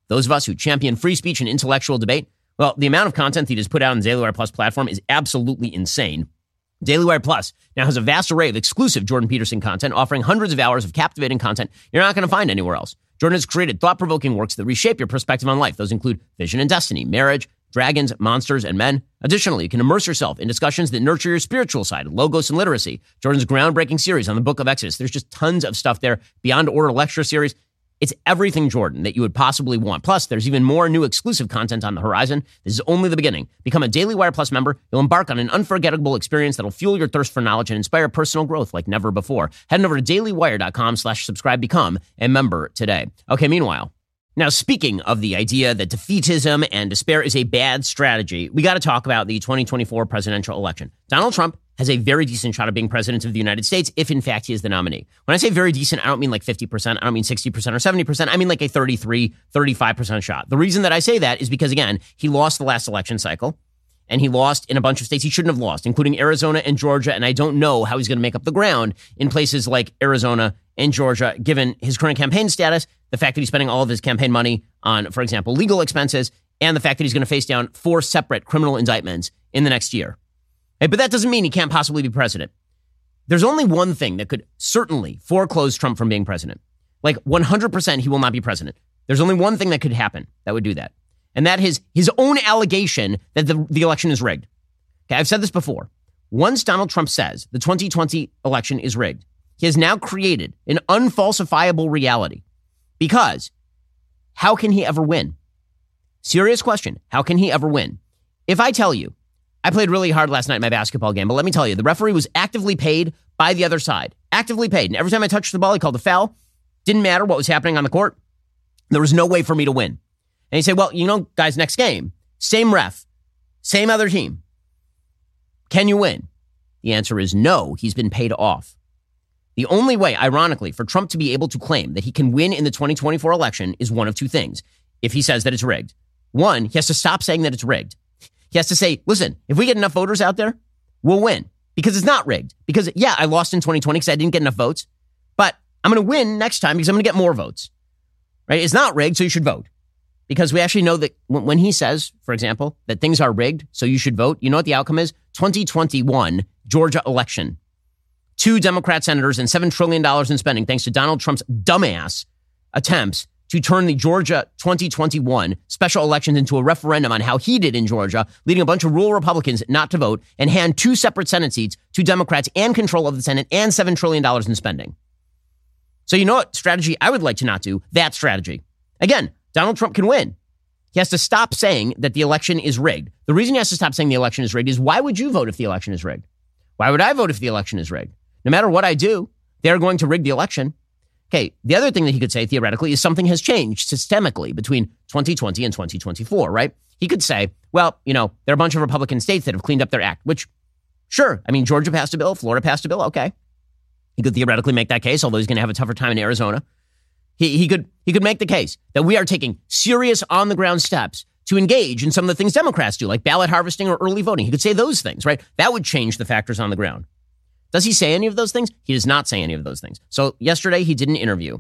Speaker 2: Those of us who champion free speech and intellectual debate, well, the amount of content that he has put out on the Daily Wire Plus platform is absolutely insane. Daily Wire Plus now has a vast array of exclusive Jordan Peterson content, offering hundreds of hours of captivating content you're not going to find anywhere else. Jordan has created thought-provoking works that reshape your perspective on life. Those include Vision and Destiny, Marriage, Dragons, Monsters, and Men. Additionally, you can immerse yourself in discussions that nurture your spiritual side, Logos and Literacy, Jordan's groundbreaking series on the Book of Exodus. There's just tons of stuff there, Beyond Order lecture series. It's everything Jordan that you would possibly want. Plus, there's even more new exclusive content on the horizon. This is only the beginning. Become a Daily Wire Plus member. You'll embark on an unforgettable experience that'll fuel your thirst for knowledge and inspire personal growth like never before. Head over to dailywire.com slash subscribe. Become a member today. Okay, meanwhile, now speaking of the idea that defeatism and despair is a bad strategy, we got to talk about the twenty twenty-four presidential election. Donald Trump has a very decent shot of being president of the United States if, in fact, he is the nominee. When I say very decent, I don't mean like fifty percent. I don't mean sixty percent or seventy percent. I mean like a thirty-three, thirty-five percent shot. The reason that I say that is because, again, he lost the last election cycle, and he lost in a bunch of states he shouldn't have lost, including Arizona and Georgia, and I don't know how he's going to make up the ground in places like Arizona and Georgia, given his current campaign status, the fact that he's spending all of his campaign money on, for example, legal expenses, and the fact that he's going to face down four separate criminal indictments in the next year. Hey, but that doesn't mean he can't possibly be president. There's only one thing that could certainly foreclose Trump from being president. Like one hundred percent he will not be president. There's only one thing that could happen that would do that. And that is his own allegation that the, the election is rigged. Okay, I've said this before. Once Donald Trump says the twenty twenty election is rigged, he has now created an unfalsifiable reality. Because how can he ever win? Serious question. How can he ever win? If I tell you, I played really hard last night in my basketball game, but let me tell you, the referee was actively paid by the other side. Actively paid. And every time I touched the ball, he called a foul. Didn't matter what was happening on the court. There was no way for me to win. And you say, well, you know, guys, next game, same ref, same other team. Can you win? The answer is no. He's been paid off. The only way, ironically, for Trump to be able to claim that he can win in the twenty twenty-four election is one of two things. If he says that it's rigged. One, he has to stop saying that it's rigged. He has to say, listen, if we get enough voters out there, we'll win. Because it's not rigged. Because, yeah, I lost in twenty twenty because I didn't get enough votes. But I'm going to win next time because I'm going to get more votes. Right? It's not rigged, so you should vote. Because we actually know that when he says, for example, that things are rigged, so you should vote, you know what the outcome is? twenty twenty-one Georgia election. Two Democrat senators and seven trillion dollars in spending thanks to Donald Trump's dumbass attempts to turn the Georgia twenty twenty-one special elections into a referendum on how he did in Georgia, leading a bunch of rural Republicans not to vote and hand two separate Senate seats to Democrats and control of the Senate and seven trillion dollars in spending. So you know what strategy I would like to not do? That strategy. Again, Donald Trump can win. He has to stop saying that the election is rigged. The reason he has to stop saying the election is rigged is why would you vote if the election is rigged? Why would I vote if the election is rigged? No matter what I do, they're going to rig the election. Okay, the other thing that he could say theoretically is something has changed systemically between twenty twenty and twenty twenty-four, right? He could say, well, you know, there are a bunch of Republican states that have cleaned up their act, which, sure, I mean, Georgia passed a bill, Florida passed a bill, okay. He could theoretically make that case, although he's going to have a tougher time in Arizona. He, he could he could make the case that we are taking serious on-the-ground steps to engage in some of the things Democrats do, like ballot harvesting or early voting. He could say those things, right? That would change the factors on the ground. Does he say any of those things? He does not say any of those things. So yesterday he did an interview.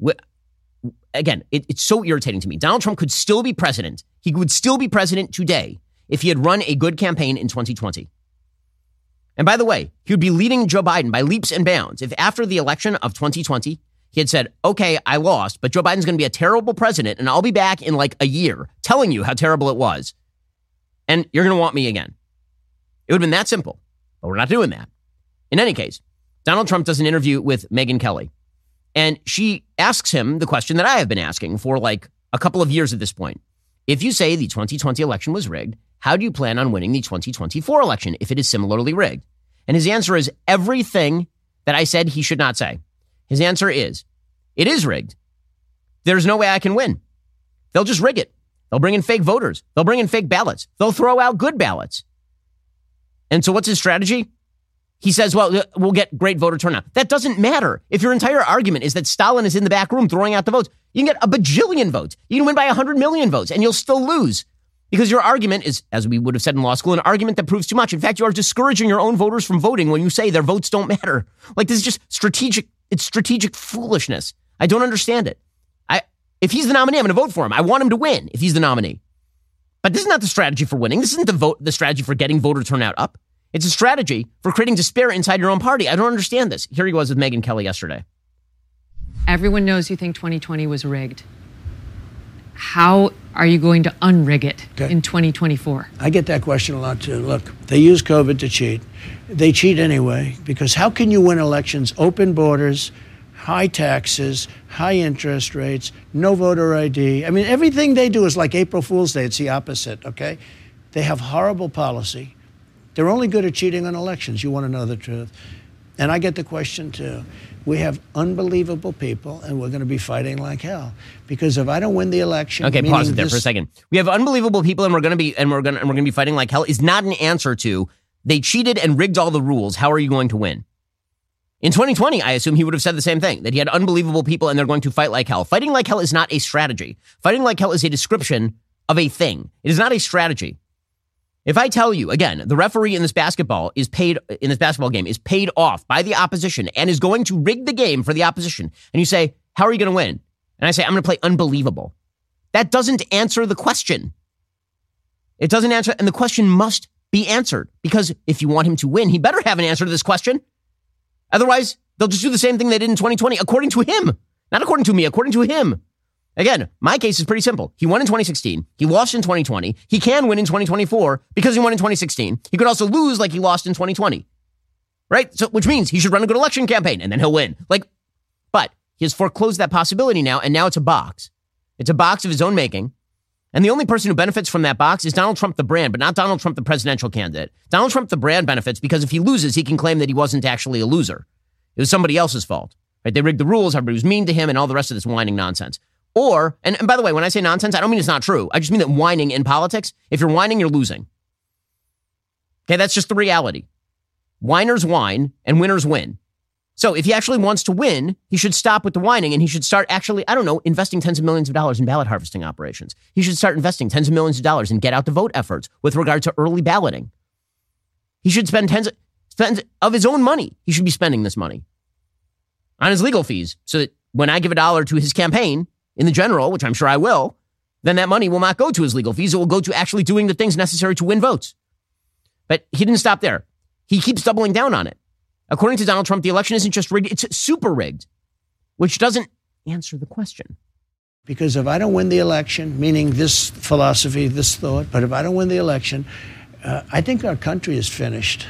Speaker 2: Again, it, it's so irritating to me. Donald Trump could still be president. He would still be president today if he had run a good campaign in twenty twenty. And by the way, he would be leading Joe Biden by leaps and bounds if after the election of twenty twenty, he had said, okay, I lost, but Joe Biden's going to be a terrible president and I'll be back in like a year telling you how terrible it was. And you're going to want me again. It would have been that simple, but we're not doing that. In any case, Donald Trump does an interview with Megyn Kelly, and she asks him the question that I have been asking for like a couple of years at this point. If you say the twenty twenty election was rigged, how do you plan on winning the twenty twenty-four election if it is similarly rigged? And his answer is everything that I said he should not say. His answer is, it is rigged. There's no way I can win. They'll just rig it. They'll bring in fake voters. They'll bring in fake ballots. They'll throw out good ballots. And so what's his strategy? He says, well, we'll get great voter turnout. That doesn't matter. If your entire argument is that Stalin is in the back room throwing out the votes, you can get a bajillion votes. You can win by one hundred million votes, and you'll still lose. Because your argument is, as we would have said in law school, an argument that proves too much. In fact, you are discouraging your own voters from voting when you say their votes don't matter. Like, this is just strategic. It's strategic foolishness. I don't understand it. I, If he's the nominee, I'm going to vote for him. I want him to win if he's the nominee. But this is not the strategy for winning. This isn't the vote, the strategy for getting voter turnout up. It's a strategy for creating despair inside your own party. I don't understand this. Here he was with Megyn Kelly yesterday.
Speaker 15: Everyone knows you think twenty twenty was rigged. How are you going to unrig it okay. in twenty twenty-four?
Speaker 16: I get that question a lot, too. Look, they use COVID to cheat. They cheat anyway, because how can you win elections? Open borders, high taxes, high interest rates, no voter I D. I mean, everything they do is like April Fool's Day. It's the opposite, okay? They have horrible policy. They're only good at cheating on elections. You want to know the truth. And I get the question, too. We have unbelievable people, and we're going to be fighting like hell. Because if I don't win the election,
Speaker 2: okay, pause it there
Speaker 16: this-
Speaker 2: for a second. We have unbelievable people, and we're going to be and we're going and we're going to be fighting like hell. Is not an answer to they cheated and rigged all the rules. How are you going to win? In twenty twenty, I assume he would have said the same thing, that he had unbelievable people and they're going to fight like hell. Fighting like hell is not a strategy. Fighting like hell is a description of a thing. It is not a strategy. If I tell you, again, the referee in this basketball is paid, in this basketball game, is paid off by the opposition and is going to rig the game for the opposition, and you say, how are you going to win? And I say, I'm going to play unbelievable. That doesn't answer the question. It doesn't answer, and the question must be answered, because if you want him to win, he better have an answer to this question. Otherwise, they'll just do the same thing they did in twenty twenty, according to him. Not according to me, according to him. Again, my case is pretty simple. He won in twenty sixteen. He lost in twenty twenty. He can win in twenty twenty-four because he won in twenty sixteen. He could also lose like he lost in twenty twenty. Right? So, which means he should run a good election campaign and then he'll win. Like, but he has foreclosed that possibility now, and now it's a box. It's a box of his own making. And the only person who benefits from that box is Donald Trump, the brand, but not Donald Trump, the presidential candidate. Donald Trump, the brand, benefits because if he loses, he can claim that he wasn't actually a loser. It was somebody else's fault. Right? They rigged the rules, everybody was mean to him, and all the rest of this whining nonsense. Or, and, and by the way, when I say nonsense, I don't mean it's not true. I just mean that whining in politics, if you're whining, you're losing. Okay, that's just the reality. Whiners whine and winners win. So if he actually wants to win, he should stop with the whining and he should start actually, I don't know, investing tens of millions of dollars in ballot harvesting operations. He should start investing tens of millions of dollars in get out the vote efforts with regard to early balloting. He should spend tens of, spend of his own money. He should be spending this money on his legal fees so that when I give a dollar to his campaign in the general, which I'm sure I will, then that money will not go to his legal fees. It will go to actually doing the things necessary to win votes. But he didn't stop there. He keeps doubling down on it. According to Donald Trump, the election isn't just rigged, it's super rigged, which doesn't answer the question.
Speaker 16: Because if I don't win the election, meaning this philosophy, this thought, but if I don't win the election, uh, I think our country is finished.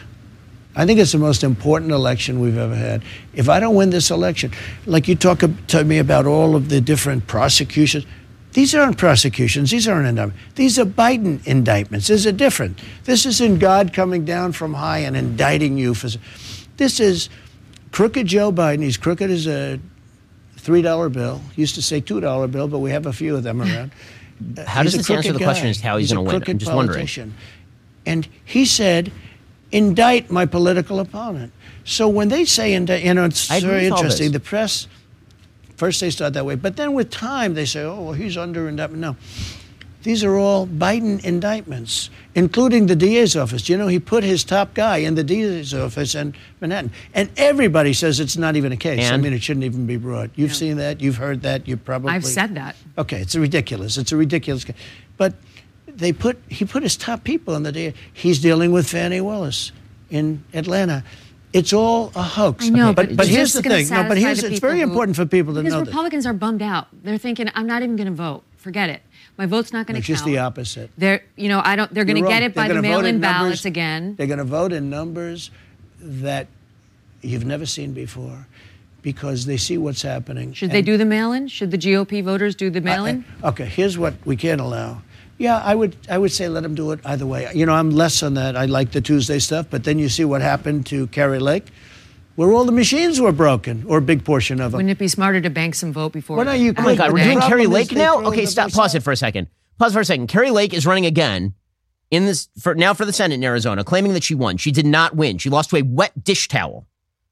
Speaker 16: I think it's the most important election we've ever had. If I don't win this election, like you talk to me about all of the different prosecutions, these aren't prosecutions. These aren't indictments. These are Biden indictments. These are different. This isn't God coming down from high and indicting you for. This is crooked Joe Biden. He's crooked as a three dollar bill. He used to say two dollar bill, but we have a few of them around.
Speaker 2: How does this answer the guy. question as to how he's, he's going to win? I'm just
Speaker 16: politician.
Speaker 2: wondering.
Speaker 16: And he said, indict my political opponent. So when they say indict, you know, it's
Speaker 2: I
Speaker 16: very interesting. The press, first they start that way, but then with time they say, oh, well, he's under indictment. No. These are all Biden indictments, including the D A's office. You know, he put his top guy in the D A's office in Manhattan. And everybody says it's not even a case.
Speaker 2: And?
Speaker 16: I mean, it shouldn't even be brought. You've yeah. seen that. You've heard that. You probably...
Speaker 15: I've said that.
Speaker 16: Okay, it's ridiculous. It's a ridiculous case. But they put he put his top people in the D A. He's dealing with Fannie Willis in Atlanta. It's all a hoax.
Speaker 15: I know,
Speaker 16: okay. but,
Speaker 15: but,
Speaker 16: but here's the thing. No, but here's
Speaker 15: the
Speaker 16: it's very
Speaker 15: who,
Speaker 16: important for people to know
Speaker 15: because Republicans
Speaker 16: this.
Speaker 15: are bummed out. They're thinking, I'm not even going to vote. Forget it. My vote's not going to count.
Speaker 16: It's just the opposite.
Speaker 15: They're, you know, I don't. They're going to get it by the mail-in ballots again.
Speaker 16: They're going to vote in numbers that you've never seen before, because they see what's happening.
Speaker 15: Should they do the mail-in? Should the G O P voters do the mail-in?
Speaker 16: Uh, okay, here's what we can't allow. Yeah, I would. I would say let them do it either way. You know, I'm less on that. I like the Tuesday stuff, but then you see what happened to Kari Lake, where all the machines were broken, or a big portion of them.
Speaker 15: Wouldn't it be smarter to bank some vote before?
Speaker 16: Well, no, you
Speaker 2: oh my God, we're doing Kari Lake now? Okay, stop. Pause it for a second. Pause for a second. Kari Lake is running again in this for now for the Senate in Arizona, claiming that she won. She did not win. She lost to a wet dish towel.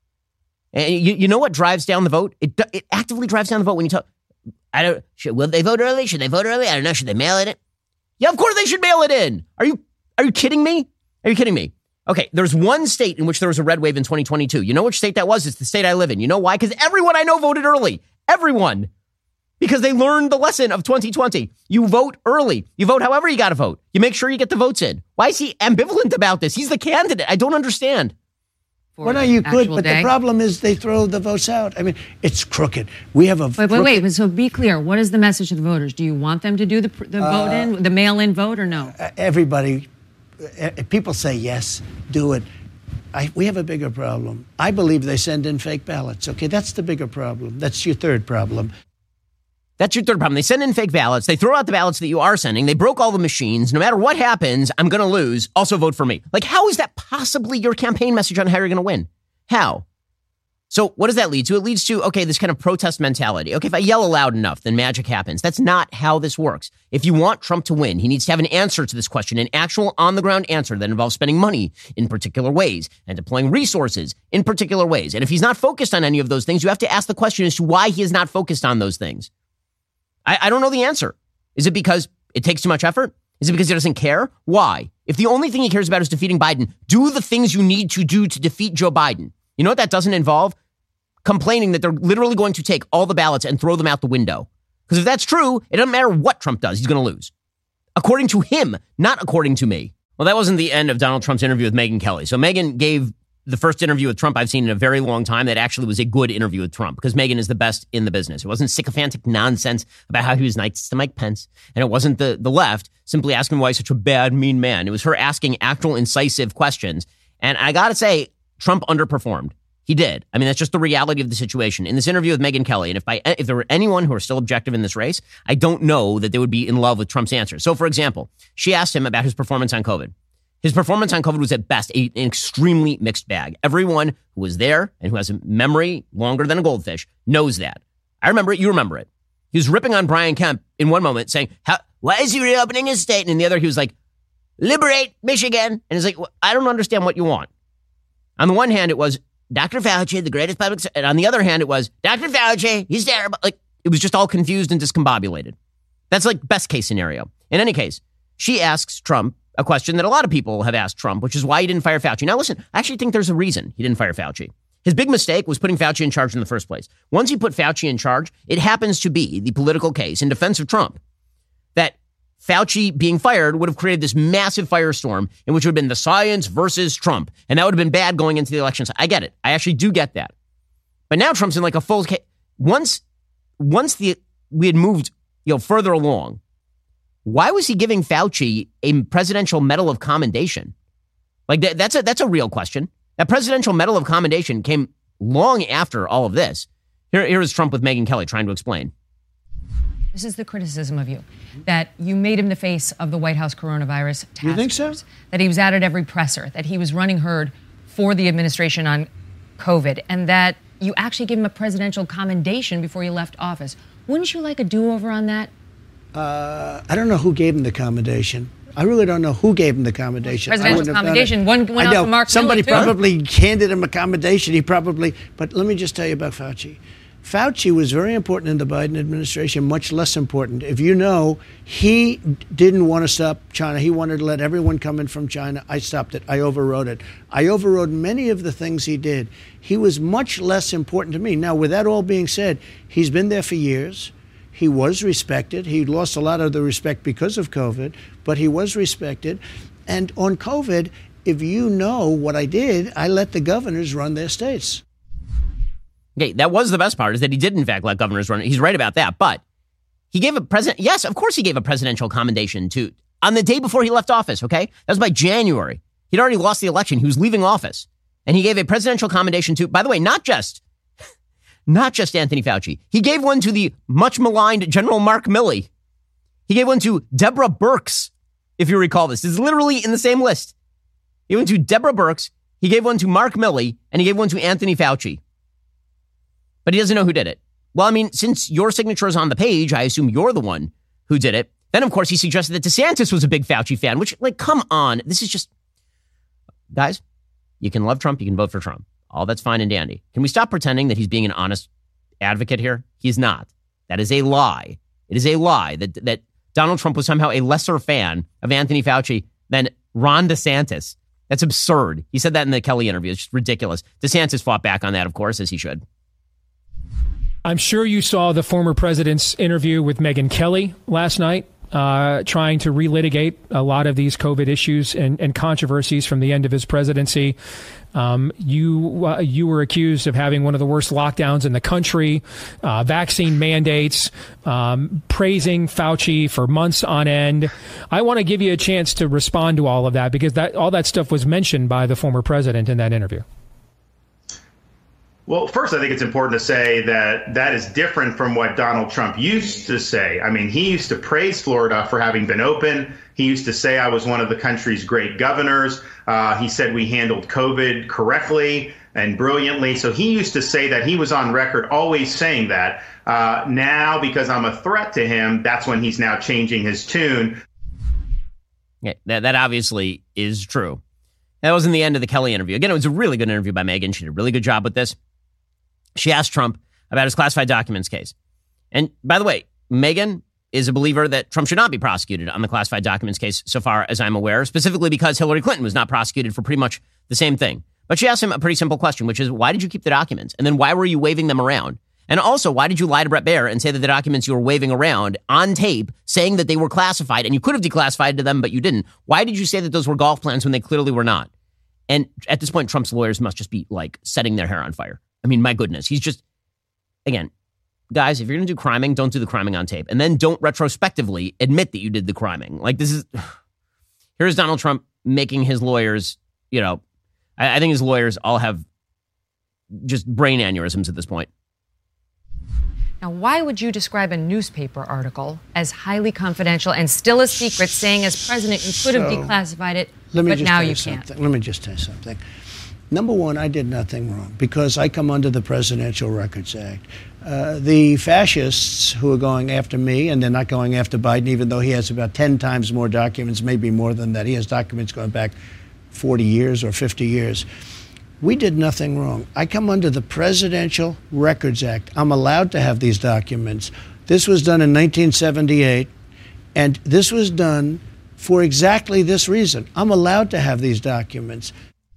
Speaker 2: And you, you know what drives down the vote? It it actively drives down the vote when you talk. I don't. Should, will they vote early? Should they vote early? I don't know. Should they mail it in? Yeah, of course they should mail it in. Are you are you kidding me? Are you kidding me? Okay, there's one state in which there was a red wave in twenty twenty-two. You know which state that was? It's the state I live in. You know why? Because everyone I know voted early. Everyone. because they learned the lesson of twenty twenty. You vote early. You vote however you got to vote. You make sure you get the votes in. Why is he ambivalent about this? He's the candidate. I don't understand.
Speaker 16: Well, no, you could, but day. the problem is they throw the votes out. I mean, it's crooked. We have a
Speaker 15: wait,
Speaker 16: crooked...
Speaker 15: wait, wait. So be clear. What is the message to the voters? Do you want them to do the the uh, vote in, the mail-in vote, or no?
Speaker 16: Everybody, uh, people say yes, do it. I, we have a bigger problem. I believe they send in fake ballots. Okay, that's the bigger problem. That's your third problem.
Speaker 2: That's your third problem. They send in fake ballots. They throw out the ballots that you are sending. They broke all the machines. No matter what happens, I'm going to lose. Also vote for me. Like, how is that possibly your campaign message on how you're going to win? How? So what does that lead to? It leads to, okay, this kind of protest mentality. Okay, if I yell loud enough, then magic happens. That's not how this works. If you want Trump to win, he needs to have an answer to this question, an actual on-the-ground answer that involves spending money in particular ways and deploying resources in particular ways. And if he's not focused on any of those things, you have to ask the question as to why he is not focused on those things. I, I don't know the answer. Is it because it takes too much effort? Is it because he doesn't care? Why? If the only thing he cares about is defeating Biden, do the things you need to do to defeat Joe Biden. You know what that doesn't involve? Complaining that they're literally going to take all the ballots and throw them out the window. Because if that's true, it doesn't matter what Trump does, he's going to lose. According to him, not according to me. Well, that wasn't the end of Donald Trump's interview with Megyn Kelly. So Megyn gave the first interview with Trump I've seen in a very long time that actually was a good interview with Trump, because Megyn is the best in the business. It wasn't sycophantic nonsense about how he was nice to Mike Pence. And it wasn't the, the left simply asking why he's such a bad, mean man. It was her asking actual incisive questions. And I got to say, Trump underperformed. He did. I mean, that's just the reality of the situation. In this interview with Megyn Kelly, and if by if there were anyone who are still objective in this race, I don't know that they would be in love with Trump's answers. So, for example, she asked him about his performance on COVID. His performance on COVID was at best a, an extremely mixed bag. Everyone who was there and who has a memory longer than a goldfish knows that. I remember it. You remember it. He was ripping on Brian Kemp in one moment saying, How, why is he reopening his state? And in the other, he was like, liberate Michigan. And it's like, well, I don't understand what you want. On the one hand, it was Doctor Fauci, the greatest public. And on the other hand, it was Doctor Fauci, he's terrible. Like, it was just all confused and discombobulated. That's like best case scenario. In any case, she asks Trump a question that a lot of people have asked Trump, which is why he didn't fire Fauci. Now, listen, I actually think there's a reason he didn't fire Fauci. His big mistake was putting Fauci in charge in the first place. Once he put Fauci in charge, it happens to be the political case in defense of Trump that Fauci being fired would have created this massive firestorm in which would have been the science versus Trump. And that would have been bad going into the elections. I get it. I actually do get that. But now Trump's in like a full case. Once, once the we had moved, you know, further along, why was he giving Fauci a Presidential Medal of Commendation? Like, that, that's a that's a real question. That Presidential Medal of Commendation came long after all of this. Here, here is Trump with Megyn Kelly trying to explain.
Speaker 15: This is the criticism of you, that you made him the face of the White House coronavirus task
Speaker 16: You think so?
Speaker 15: force, that he was out at every presser, that he was running herd for the administration on COVID, and that you actually gave him a presidential commendation before you left office. Wouldn't you like a do-over on that?
Speaker 16: Uh, I don't know who gave him the commendation. I really don't know who gave him the commendation.
Speaker 15: Presidential commendation. One went
Speaker 16: I
Speaker 15: out
Speaker 16: know.
Speaker 15: to Mark
Speaker 16: Somebody
Speaker 15: Miller, too.
Speaker 16: probably handed him a commendation. He probably, but let me just tell you about Fauci. Fauci was very important in the Biden administration, much less important. If you know, he didn't want to stop China. He wanted to let everyone come in from China. I stopped it. I overrode it. I overrode many of the things he did. He was much less important to me. Now, with that all being said, he's been there for years. He was respected. He lost a lot of the respect because of COVID, but he was respected. And on COVID, if you know what I did, I let the governors run their states.
Speaker 2: Okay, that was the best part, is that he did, in fact, let governors run it. He's right about that. But he gave a president. Yes, of course he gave a presidential commendation to on the day before he left office. OK, that was by January. He'd already lost the election. He was leaving office. And he gave a presidential commendation to, by the way, not just not just Anthony Fauci. He gave one to the much maligned General Mark Milley. He gave one to Deborah Birx, if you recall this. It's literally in the same list. He went to Deborah Birx. He gave one to Mark Milley, and he gave one to Anthony Fauci. But he doesn't know who did it. Well, I mean, since your signature is on the page, I assume you're the one who did it. Then, of course, he suggested that DeSantis was a big Fauci fan, which, like, come on. This is just, guys, you can love Trump. You can vote for Trump. All that's fine and dandy. Can we stop pretending that he's being an honest advocate here? He's not. That is a lie. It is a lie that, that Donald Trump was somehow a lesser fan of Anthony Fauci than Ron DeSantis. That's absurd. He said that in the Kelly interview. It's just ridiculous. DeSantis fought back on that, of course, as he should.
Speaker 17: I'm sure you saw the former president's interview with Megyn Kelly last night, uh, trying to relitigate a lot of these COVID issues and, and controversies from the end of his presidency. Um, you uh, you were accused of having one of the worst lockdowns in the country, uh, vaccine mandates, um, praising Fauci for months on end. I want to give you a chance to respond to all of that, because that all that stuff was mentioned by the former president in that interview.
Speaker 18: Well, first, I think it's important to say that that is different from what Donald Trump used to say. I mean, he used to praise Florida for having been open. He used to say I was one of the country's great governors. Uh, he said we handled COVID correctly and brilliantly. So he used to say that. He was on record always saying that. Uh, now, because I'm a threat to him, that's when he's now changing his tune.
Speaker 2: Yeah, that, that obviously is true. That wasn't the end of the Kelly interview. Again, it was a really good interview by Megyn. She did a really good job with this. She asked Trump about his classified documents case. And by the way, Megyn is a believer that Trump should not be prosecuted on the classified documents case, so far as I'm aware, specifically because Hillary Clinton was not prosecuted for pretty much the same thing. But she asked him a pretty simple question, which is, why did you keep the documents? And then why were you waving them around? And also, why did you lie to Bret Baier and say that the documents you were waving around on tape, saying that they were classified, and you could have declassified to them, but you didn't? Why did you say that those were golf plans when they clearly were not? And at this point, Trump's lawyers must just be like setting their hair on fire. I mean, my goodness, he's just, again, guys, if you're going to do criming, don't do the criming on tape. And then don't retrospectively admit that you did the criming. Like, this is, here's Donald Trump making his lawyers, you know, I, I think his lawyers all have just brain aneurysms at this point.
Speaker 15: Now, why would you describe a newspaper article as highly confidential and still a secret, saying as president you could have
Speaker 16: So,
Speaker 15: declassified it,
Speaker 16: let me
Speaker 15: but
Speaker 16: just
Speaker 15: now
Speaker 16: tell
Speaker 15: you
Speaker 16: you
Speaker 15: can't?
Speaker 16: something. Let me just tell you something. Number one, I did nothing wrong because I come under the Presidential Records Act. Uh, the fascists who are going after me, and they're not going after Biden, even though he has about ten times more documents, maybe more than that. He has documents going back forty years or fifty years. We did nothing wrong. I come under the Presidential Records Act. I'm allowed to have these documents. This was done in nineteen seventy-eight, and this was done for exactly this reason. I'm allowed to have these documents.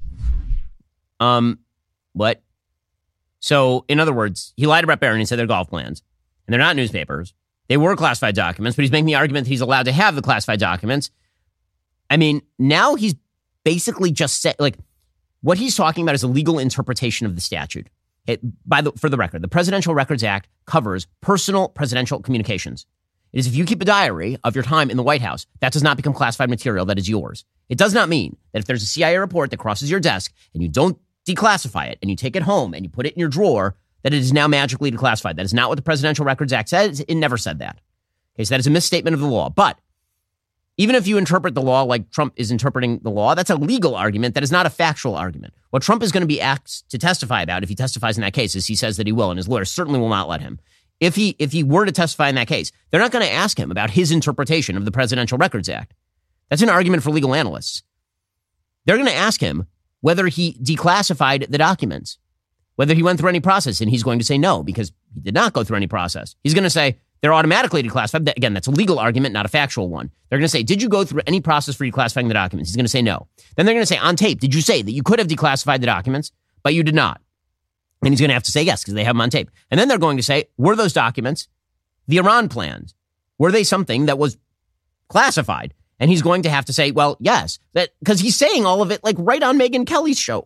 Speaker 2: Um, what? So, in other words, he lied to Bret Baier and he said they're golf plans. And they're not newspapers. They were classified documents, but he's making the argument that he's allowed to have the classified documents. I mean, now he's basically just said, like, what he's talking about is a legal interpretation of the statute. It, by the, for the record, the Presidential Records Act covers personal presidential communications. It is if you keep a diary of your time in the White House, that does not become classified material that is yours. It does not mean that if there's a C I A report that crosses your desk and you don't declassify it and you take it home and you put it in your drawer, that it is now magically declassified. That is not what the Presidential Records Act says. It never said that. Okay, so that is a misstatement of the law. But even if you interpret the law like Trump is interpreting the law, that's a legal argument. That is not a factual argument. What Trump is going to be asked to testify about if he testifies in that case, is he says that he will, and his lawyers certainly will not let him. If he if he were to testify in that case, they're not going to ask him about his interpretation of the Presidential Records Act. That's an argument for legal analysts. They're going to ask him whether he declassified the documents, whether he went through any process, and he's going to say no, because he did not go through any process. He's going to say they're automatically declassified. Again, that's a legal argument, not a factual one. They're going to say, did you go through any process for declassifying the documents? He's going to say no. Then they're going to say, on tape, did you say that you could have declassified the documents, but you did not? And he's going to have to say yes, because they have them on tape. And then they're going to say, were those documents the Iran plans? Were they something that was classified? And he's going to have to say, well, yes, that because he's saying all of it like right on Megyn Kelly's show.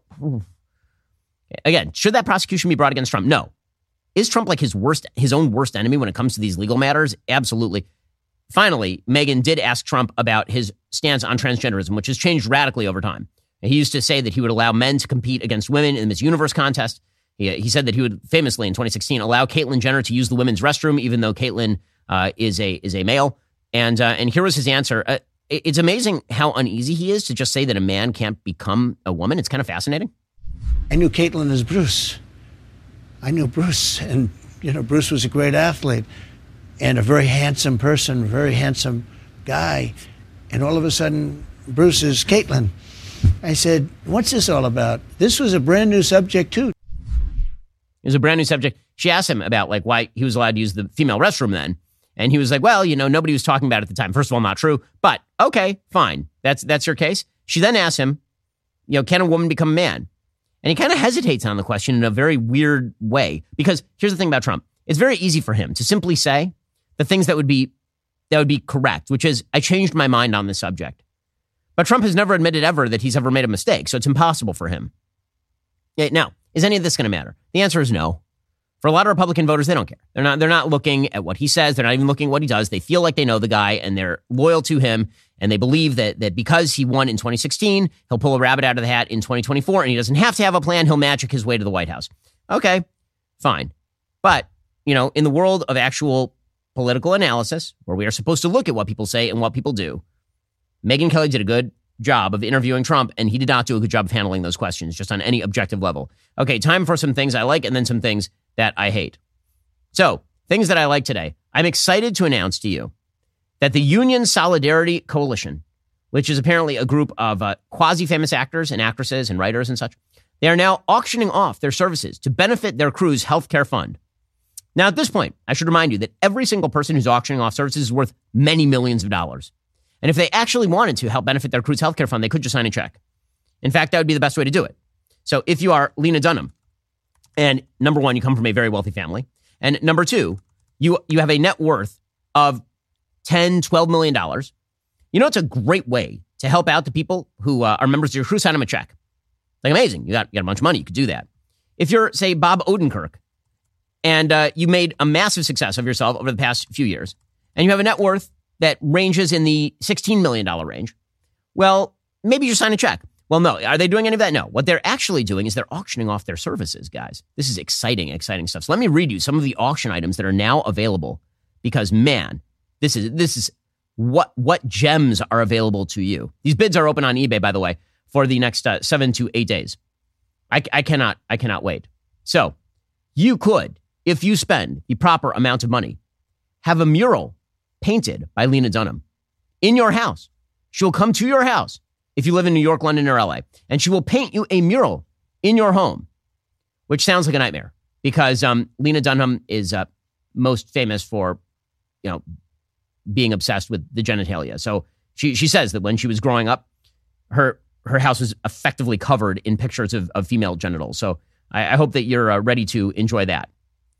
Speaker 2: Again, should that prosecution be brought against Trump? No. Is Trump like his worst, his own worst enemy when it comes to these legal matters? Absolutely. Finally, Megyn did ask Trump about his stance on transgenderism, which has changed radically over time. He used to say that he would allow men to compete against women in the Miss Universe contest. He, he said that he would famously in twenty sixteen allow Caitlyn Jenner to use the women's restroom, even though Caitlyn uh, is a is a male. And uh, and here was his answer. Uh, It's amazing how uneasy he is to just say that a man can't become a woman. It's kind of fascinating.
Speaker 16: I knew Caitlyn as Bruce. I knew Bruce, and, you know, Bruce was a great athlete and a very handsome person, a very handsome guy. And all of a sudden, Bruce is Caitlyn. I said, what's this all about? This was a brand new subject, too.
Speaker 2: It was a brand new subject. She asked him about, like, why he was allowed to use the female restroom then. And he was like, well, you know, nobody was talking about it at the time. First of all, not true. But, okay, fine. That's that's your case. She then asked him, you know, can a woman become a man? And he kind of hesitates on the question in a very weird way. Because here's the thing about Trump. it's very easy for him to simply say the things that would be that would be correct, which is, I changed my mind on this subject. But Trump has never admitted ever that he's ever made a mistake, so it's impossible for him. Now, is any of this going to matter? The answer is no. For a lot of Republican voters, they don't care. They're not, they're not looking at what he says. They're not even looking at what he does. They feel like they know the guy, and they're loyal to him, and they believe that that because he won in twenty sixteen, he'll pull a rabbit out of the hat in twenty twenty-four, and he doesn't have to have a plan. He'll magic his way to the White House. Okay, fine. But, you know, in the world of actual political analysis, where we are supposed to look at what people say and what people do, Megyn Kelly did a good job of interviewing Trump, and he did not do a good job of handling those questions just on any objective level. Okay, time for some things I like and then some things that I hate. So, things that I like today. I'm excited to announce to you that the Union Solidarity Coalition, which is apparently a group of uh, quasi-famous actors and actresses and writers and such, they are now auctioning off their services to benefit their crew's healthcare fund. Now, at this point, I should remind you that every single person who's auctioning off services is worth many millions of dollars. And if they actually wanted to help benefit their crew's healthcare fund, they could just sign a check. In fact, that would be the best way to do it. So if you are Lena Dunham, and number one, you come from a very wealthy family, and number two, you you have a net worth of ten, twelve million dollars, you know, it's a great way to help out the people who uh, are members of your crew. Sign them a check. Like, amazing. You got, you got a bunch of money. You could do that. If you're, say, Bob Odenkirk, and uh, you made a massive success of yourself over the past few years, and you have a net worth that ranges in the sixteen million dollars range, well, maybe you sign a check. Well, no. Are they doing any of that? No. What they're actually doing is they're auctioning off their services, guys. This is exciting, exciting stuff. So let me read you some of the auction items that are now available, because, man, this is this is what what gems are available to you. These bids are open on eBay, by the way, for the next uh, seven to eight days. I, I cannot I cannot wait. So you could, if you spend the proper amount of money, have a mural painted by Lena Dunham in your house. She will come to your house if you live in New York, London, or L A, and she will paint you a mural in your home, which sounds like a nightmare, because um, Lena Dunham is uh, most famous for, you know, being obsessed with the genitalia. So she she says that when she was growing up, her her house was effectively covered in pictures of, of female genitals. So I, I hope that you're uh, ready to enjoy that.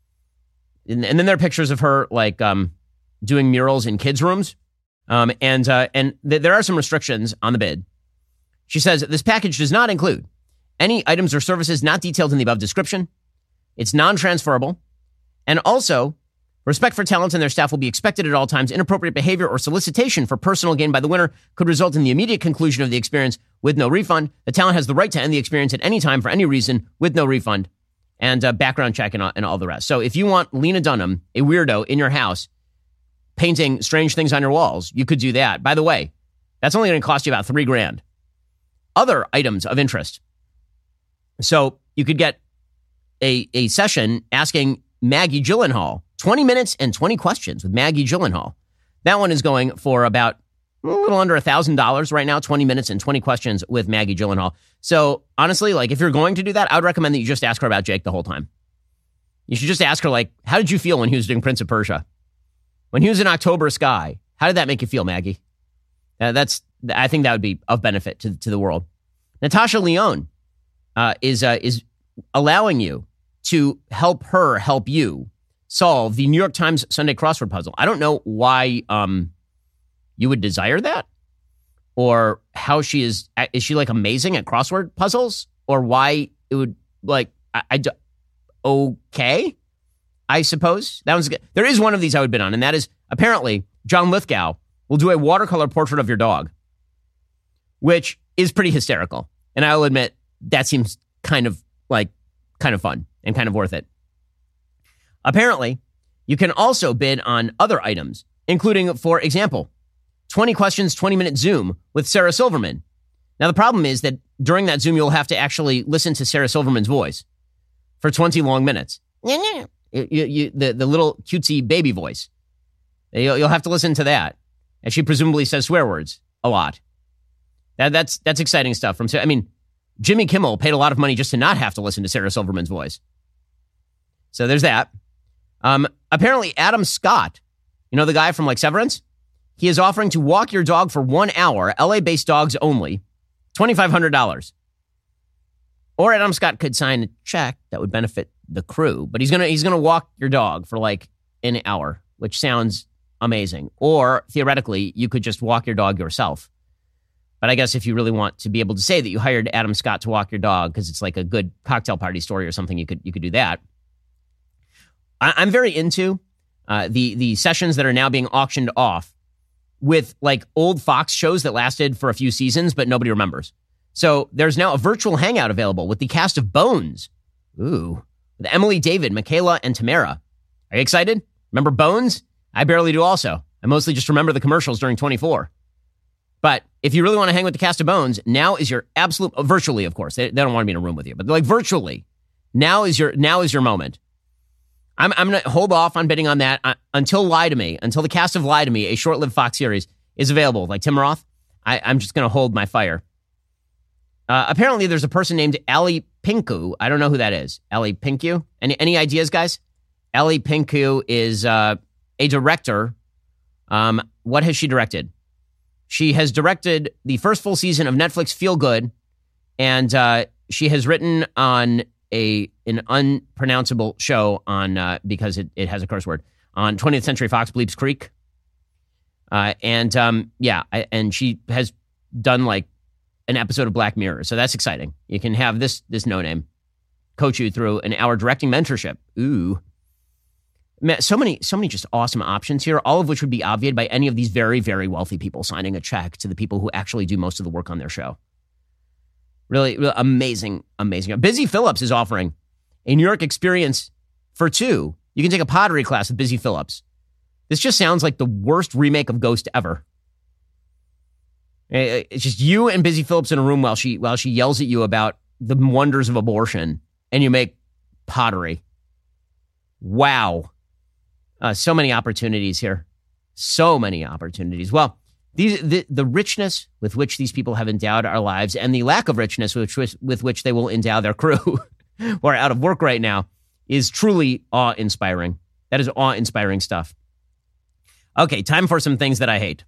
Speaker 2: And, and then there are pictures of her, like, um, doing murals in kids' rooms. Um, and uh, and th- there are some restrictions on the bid. She says this package does not include any items or services not detailed in the above description. It's non-transferable. And also, respect for talent and their staff will be expected at all times. Inappropriate behavior or solicitation for personal gain by the winner could result in the immediate conclusion of the experience with no refund. The talent has the right to end the experience at any time for any reason with no refund, and uh, background check and all, and all the rest. So if you want Lena Dunham, a weirdo, in your house, painting strange things on your walls, you could do that. By the way, that's only going to cost you about three grand. Other items of interest. So you could get a, a session asking Maggie Gyllenhaal, twenty minutes and twenty questions with Maggie Gyllenhaal. That one is going for about a little under one thousand dollars right now, twenty minutes and twenty questions with Maggie Gyllenhaal. So honestly, like, if you're going to do that, I would recommend that you just ask her about Jake the whole time. You should just ask her, like, how did you feel when he was doing Prince of Persia? When he was in October Sky, how did that make you feel, Maggie? Uh, that's, I think that would be of benefit to, to the world. Natasha Lyonne uh, is uh, is allowing you to help her help you solve the New York Times Sunday crossword puzzle. I don't know why um, you would desire that, or how she is. Is she, like, amazing at crossword puzzles, or why it would, like, I, I okay, I suppose that one's good. There is one of these I would bid on, and that is apparently John Lithgow will do a watercolor portrait of your dog, which is pretty hysterical. And I'll admit that seems kind of like kind of fun and kind of worth it. Apparently, you can also bid on other items, including, for example, twenty questions, twenty minute Zoom with Sarah Silverman. Now, the problem is that during that Zoom, you'll have to actually listen to Sarah Silverman's voice for twenty long minutes. You, you, you, the, the little cutesy baby voice. You'll, you'll have to listen to that. And she presumably says swear words a lot. That, that's that's exciting stuff. From I mean, Jimmy Kimmel paid a lot of money just to not have to listen to Sarah Silverman's voice. So there's that. Um, apparently, Adam Scott, you know the guy from, like, Severance? He is offering to walk your dog for one hour, L A-based dogs only, twenty-five hundred dollars. Or Adam Scott could sign a check that would benefit the crew, but he's gonna he's gonna walk your dog for like an hour, which sounds amazing. Or theoretically, you could just walk your dog yourself. But I guess if you really want to be able to say that you hired Adam Scott to walk your dog because it's like a good cocktail party story or something, you could you could do that. I, I'm very into uh, the the sessions that are now being auctioned off with like old Fox shows that lasted for a few seasons, but nobody remembers. So there's now a virtual hangout available with the cast of Bones. Ooh, with Emily, David, Michaela, and Tamara. Are you excited? Remember Bones? I barely do also. I mostly just remember the commercials during twenty-four. But if you really want to hang with the cast of Bones, now is your absolute, virtually, of course. They, they don't want to be in a room with you, but like virtually, now is your now is your moment. I'm, I'm going to hold off on bidding on that uh, until Lie to Me, until the cast of Lie to Me, a short-lived Fox series, is available. Like Tim Roth, I, I'm just going to hold my fire. Uh, apparently, there's a person named Ali Pinku. I don't know who that is. Ali Pinku? Any, any ideas, guys? Ali Pinku is uh, a director. Um, what has she directed? She has directed the first full season of Netflix Feel Good, and uh, she has written on a an unpronounceable show on uh, because it, it has a curse word on twentieth Century Fox, Bleeps Creek. Uh, and um, yeah, I, and she has done like an episode of Black Mirror, so that's exciting. You can have this this no name coach you through an hour directing mentorship. Ooh, man, so many so many just awesome options here, all of which would be obviated by any of these very very wealthy people signing a check to the people who actually do most of the work on their show. Really, really amazing, amazing. Busy Phillips is offering a New York experience for two. You can take a pottery class with Busy Phillips. This just sounds like the worst remake of Ghost ever. It's just you and Busy Phillips in a room while she while she yells at you about the wonders of abortion, and you make pottery. Wow. Uh, so many opportunities here. So many opportunities. Well, these the, the richness with which these people have endowed our lives and the lack of richness with which, with which they will endow their crew who are out of work right now is truly awe-inspiring. That is awe-inspiring stuff. Okay, time for some things that I hate.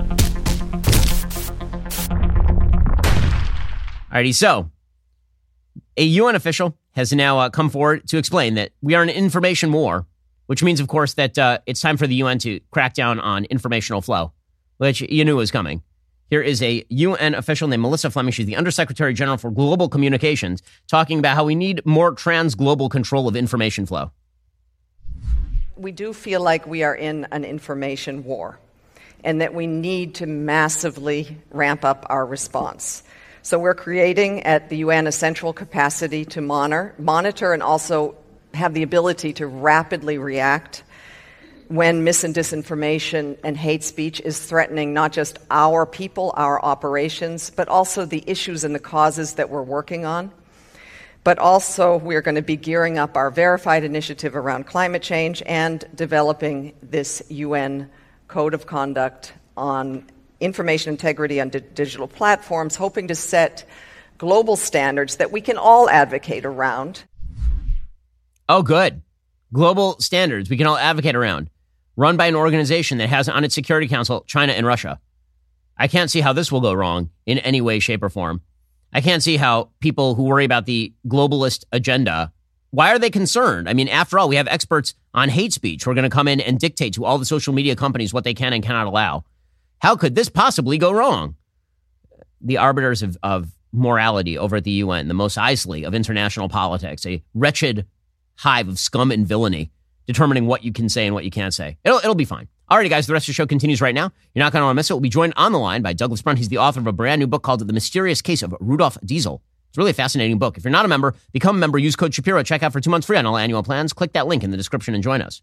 Speaker 2: Alrighty, so a U N official has now uh, come forward to explain that we are in an information war, which means, of course, that uh, it's time for the U N to crack down on informational flow, which you knew was coming. Here is a U N official named Melissa Fleming. She's the Undersecretary General for Global Communications, talking about how we need more trans-global control of information flow.
Speaker 19: We do feel like we are in an information war and that we need to massively ramp up our response. So we're creating at the U N a central capacity to monitor, monitor and also have the ability to rapidly react when mis and disinformation and hate speech is threatening not just our people, our operations, but also the issues and the causes that we're working on. But also we're going to be gearing up our Verified initiative around climate change and developing this U N Code of Conduct on information integrity on di- digital platforms, hoping to set global standards that we can all advocate around.
Speaker 2: Oh, good. Global standards we can all advocate around, run by an organization that has on its Security Council China and Russia. I can't see how this will go wrong in any way, shape, or form. I can't see how people who worry about the globalist agenda, why are they concerned? I mean, after all, we have experts on hate speech who are going to come in and dictate to all the social media companies what they can and cannot allow. How could this possibly go wrong? The arbiters of, of morality over at the U N, the Mos Eisley of international politics, a wretched hive of scum and villainy, determining what you can say and what you can't say. It'll, it'll be fine. Alrighty, guys, the rest of the show continues right now. You're not going to want to miss it. We'll be joined on the line by Douglas Brunt. He's the author of a brand new book called The Mysterious Case of Rudolph Diesel. It's really a fascinating book. If you're not a member, become a member. Use code Shapiro. Check out for two months free on all annual plans. Click that link in the description and join us.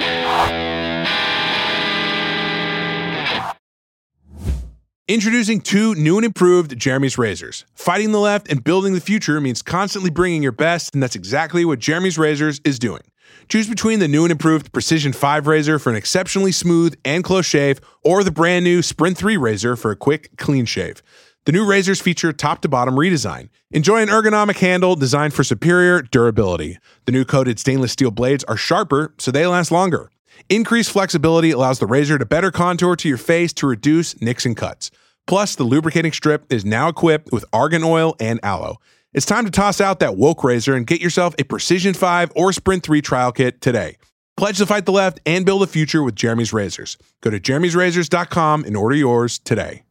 Speaker 20: Introducing two new and improved Jeremy's razors. Fighting the left and building the future means constantly bringing your best, and that's exactly what Jeremy's Razors is doing. Choose between the new and improved Precision five razor for an exceptionally smooth and close shave, or the brand new Sprint three razor for a quick, clean shave. The new razors feature top-to-bottom redesign. Enjoy an ergonomic handle designed for superior durability. The new coated stainless steel blades are sharper, so they last longer. Increased flexibility allows the razor to better contour to your face to reduce nicks and cuts. Plus, the lubricating strip is now equipped with argan oil and aloe. It's time to toss out that woke razor and get yourself a Precision five or Sprint three trial kit today. Pledge to fight the left and build a future with Jeremy's Razors. Go to jeremy's razors dot com and order yours today.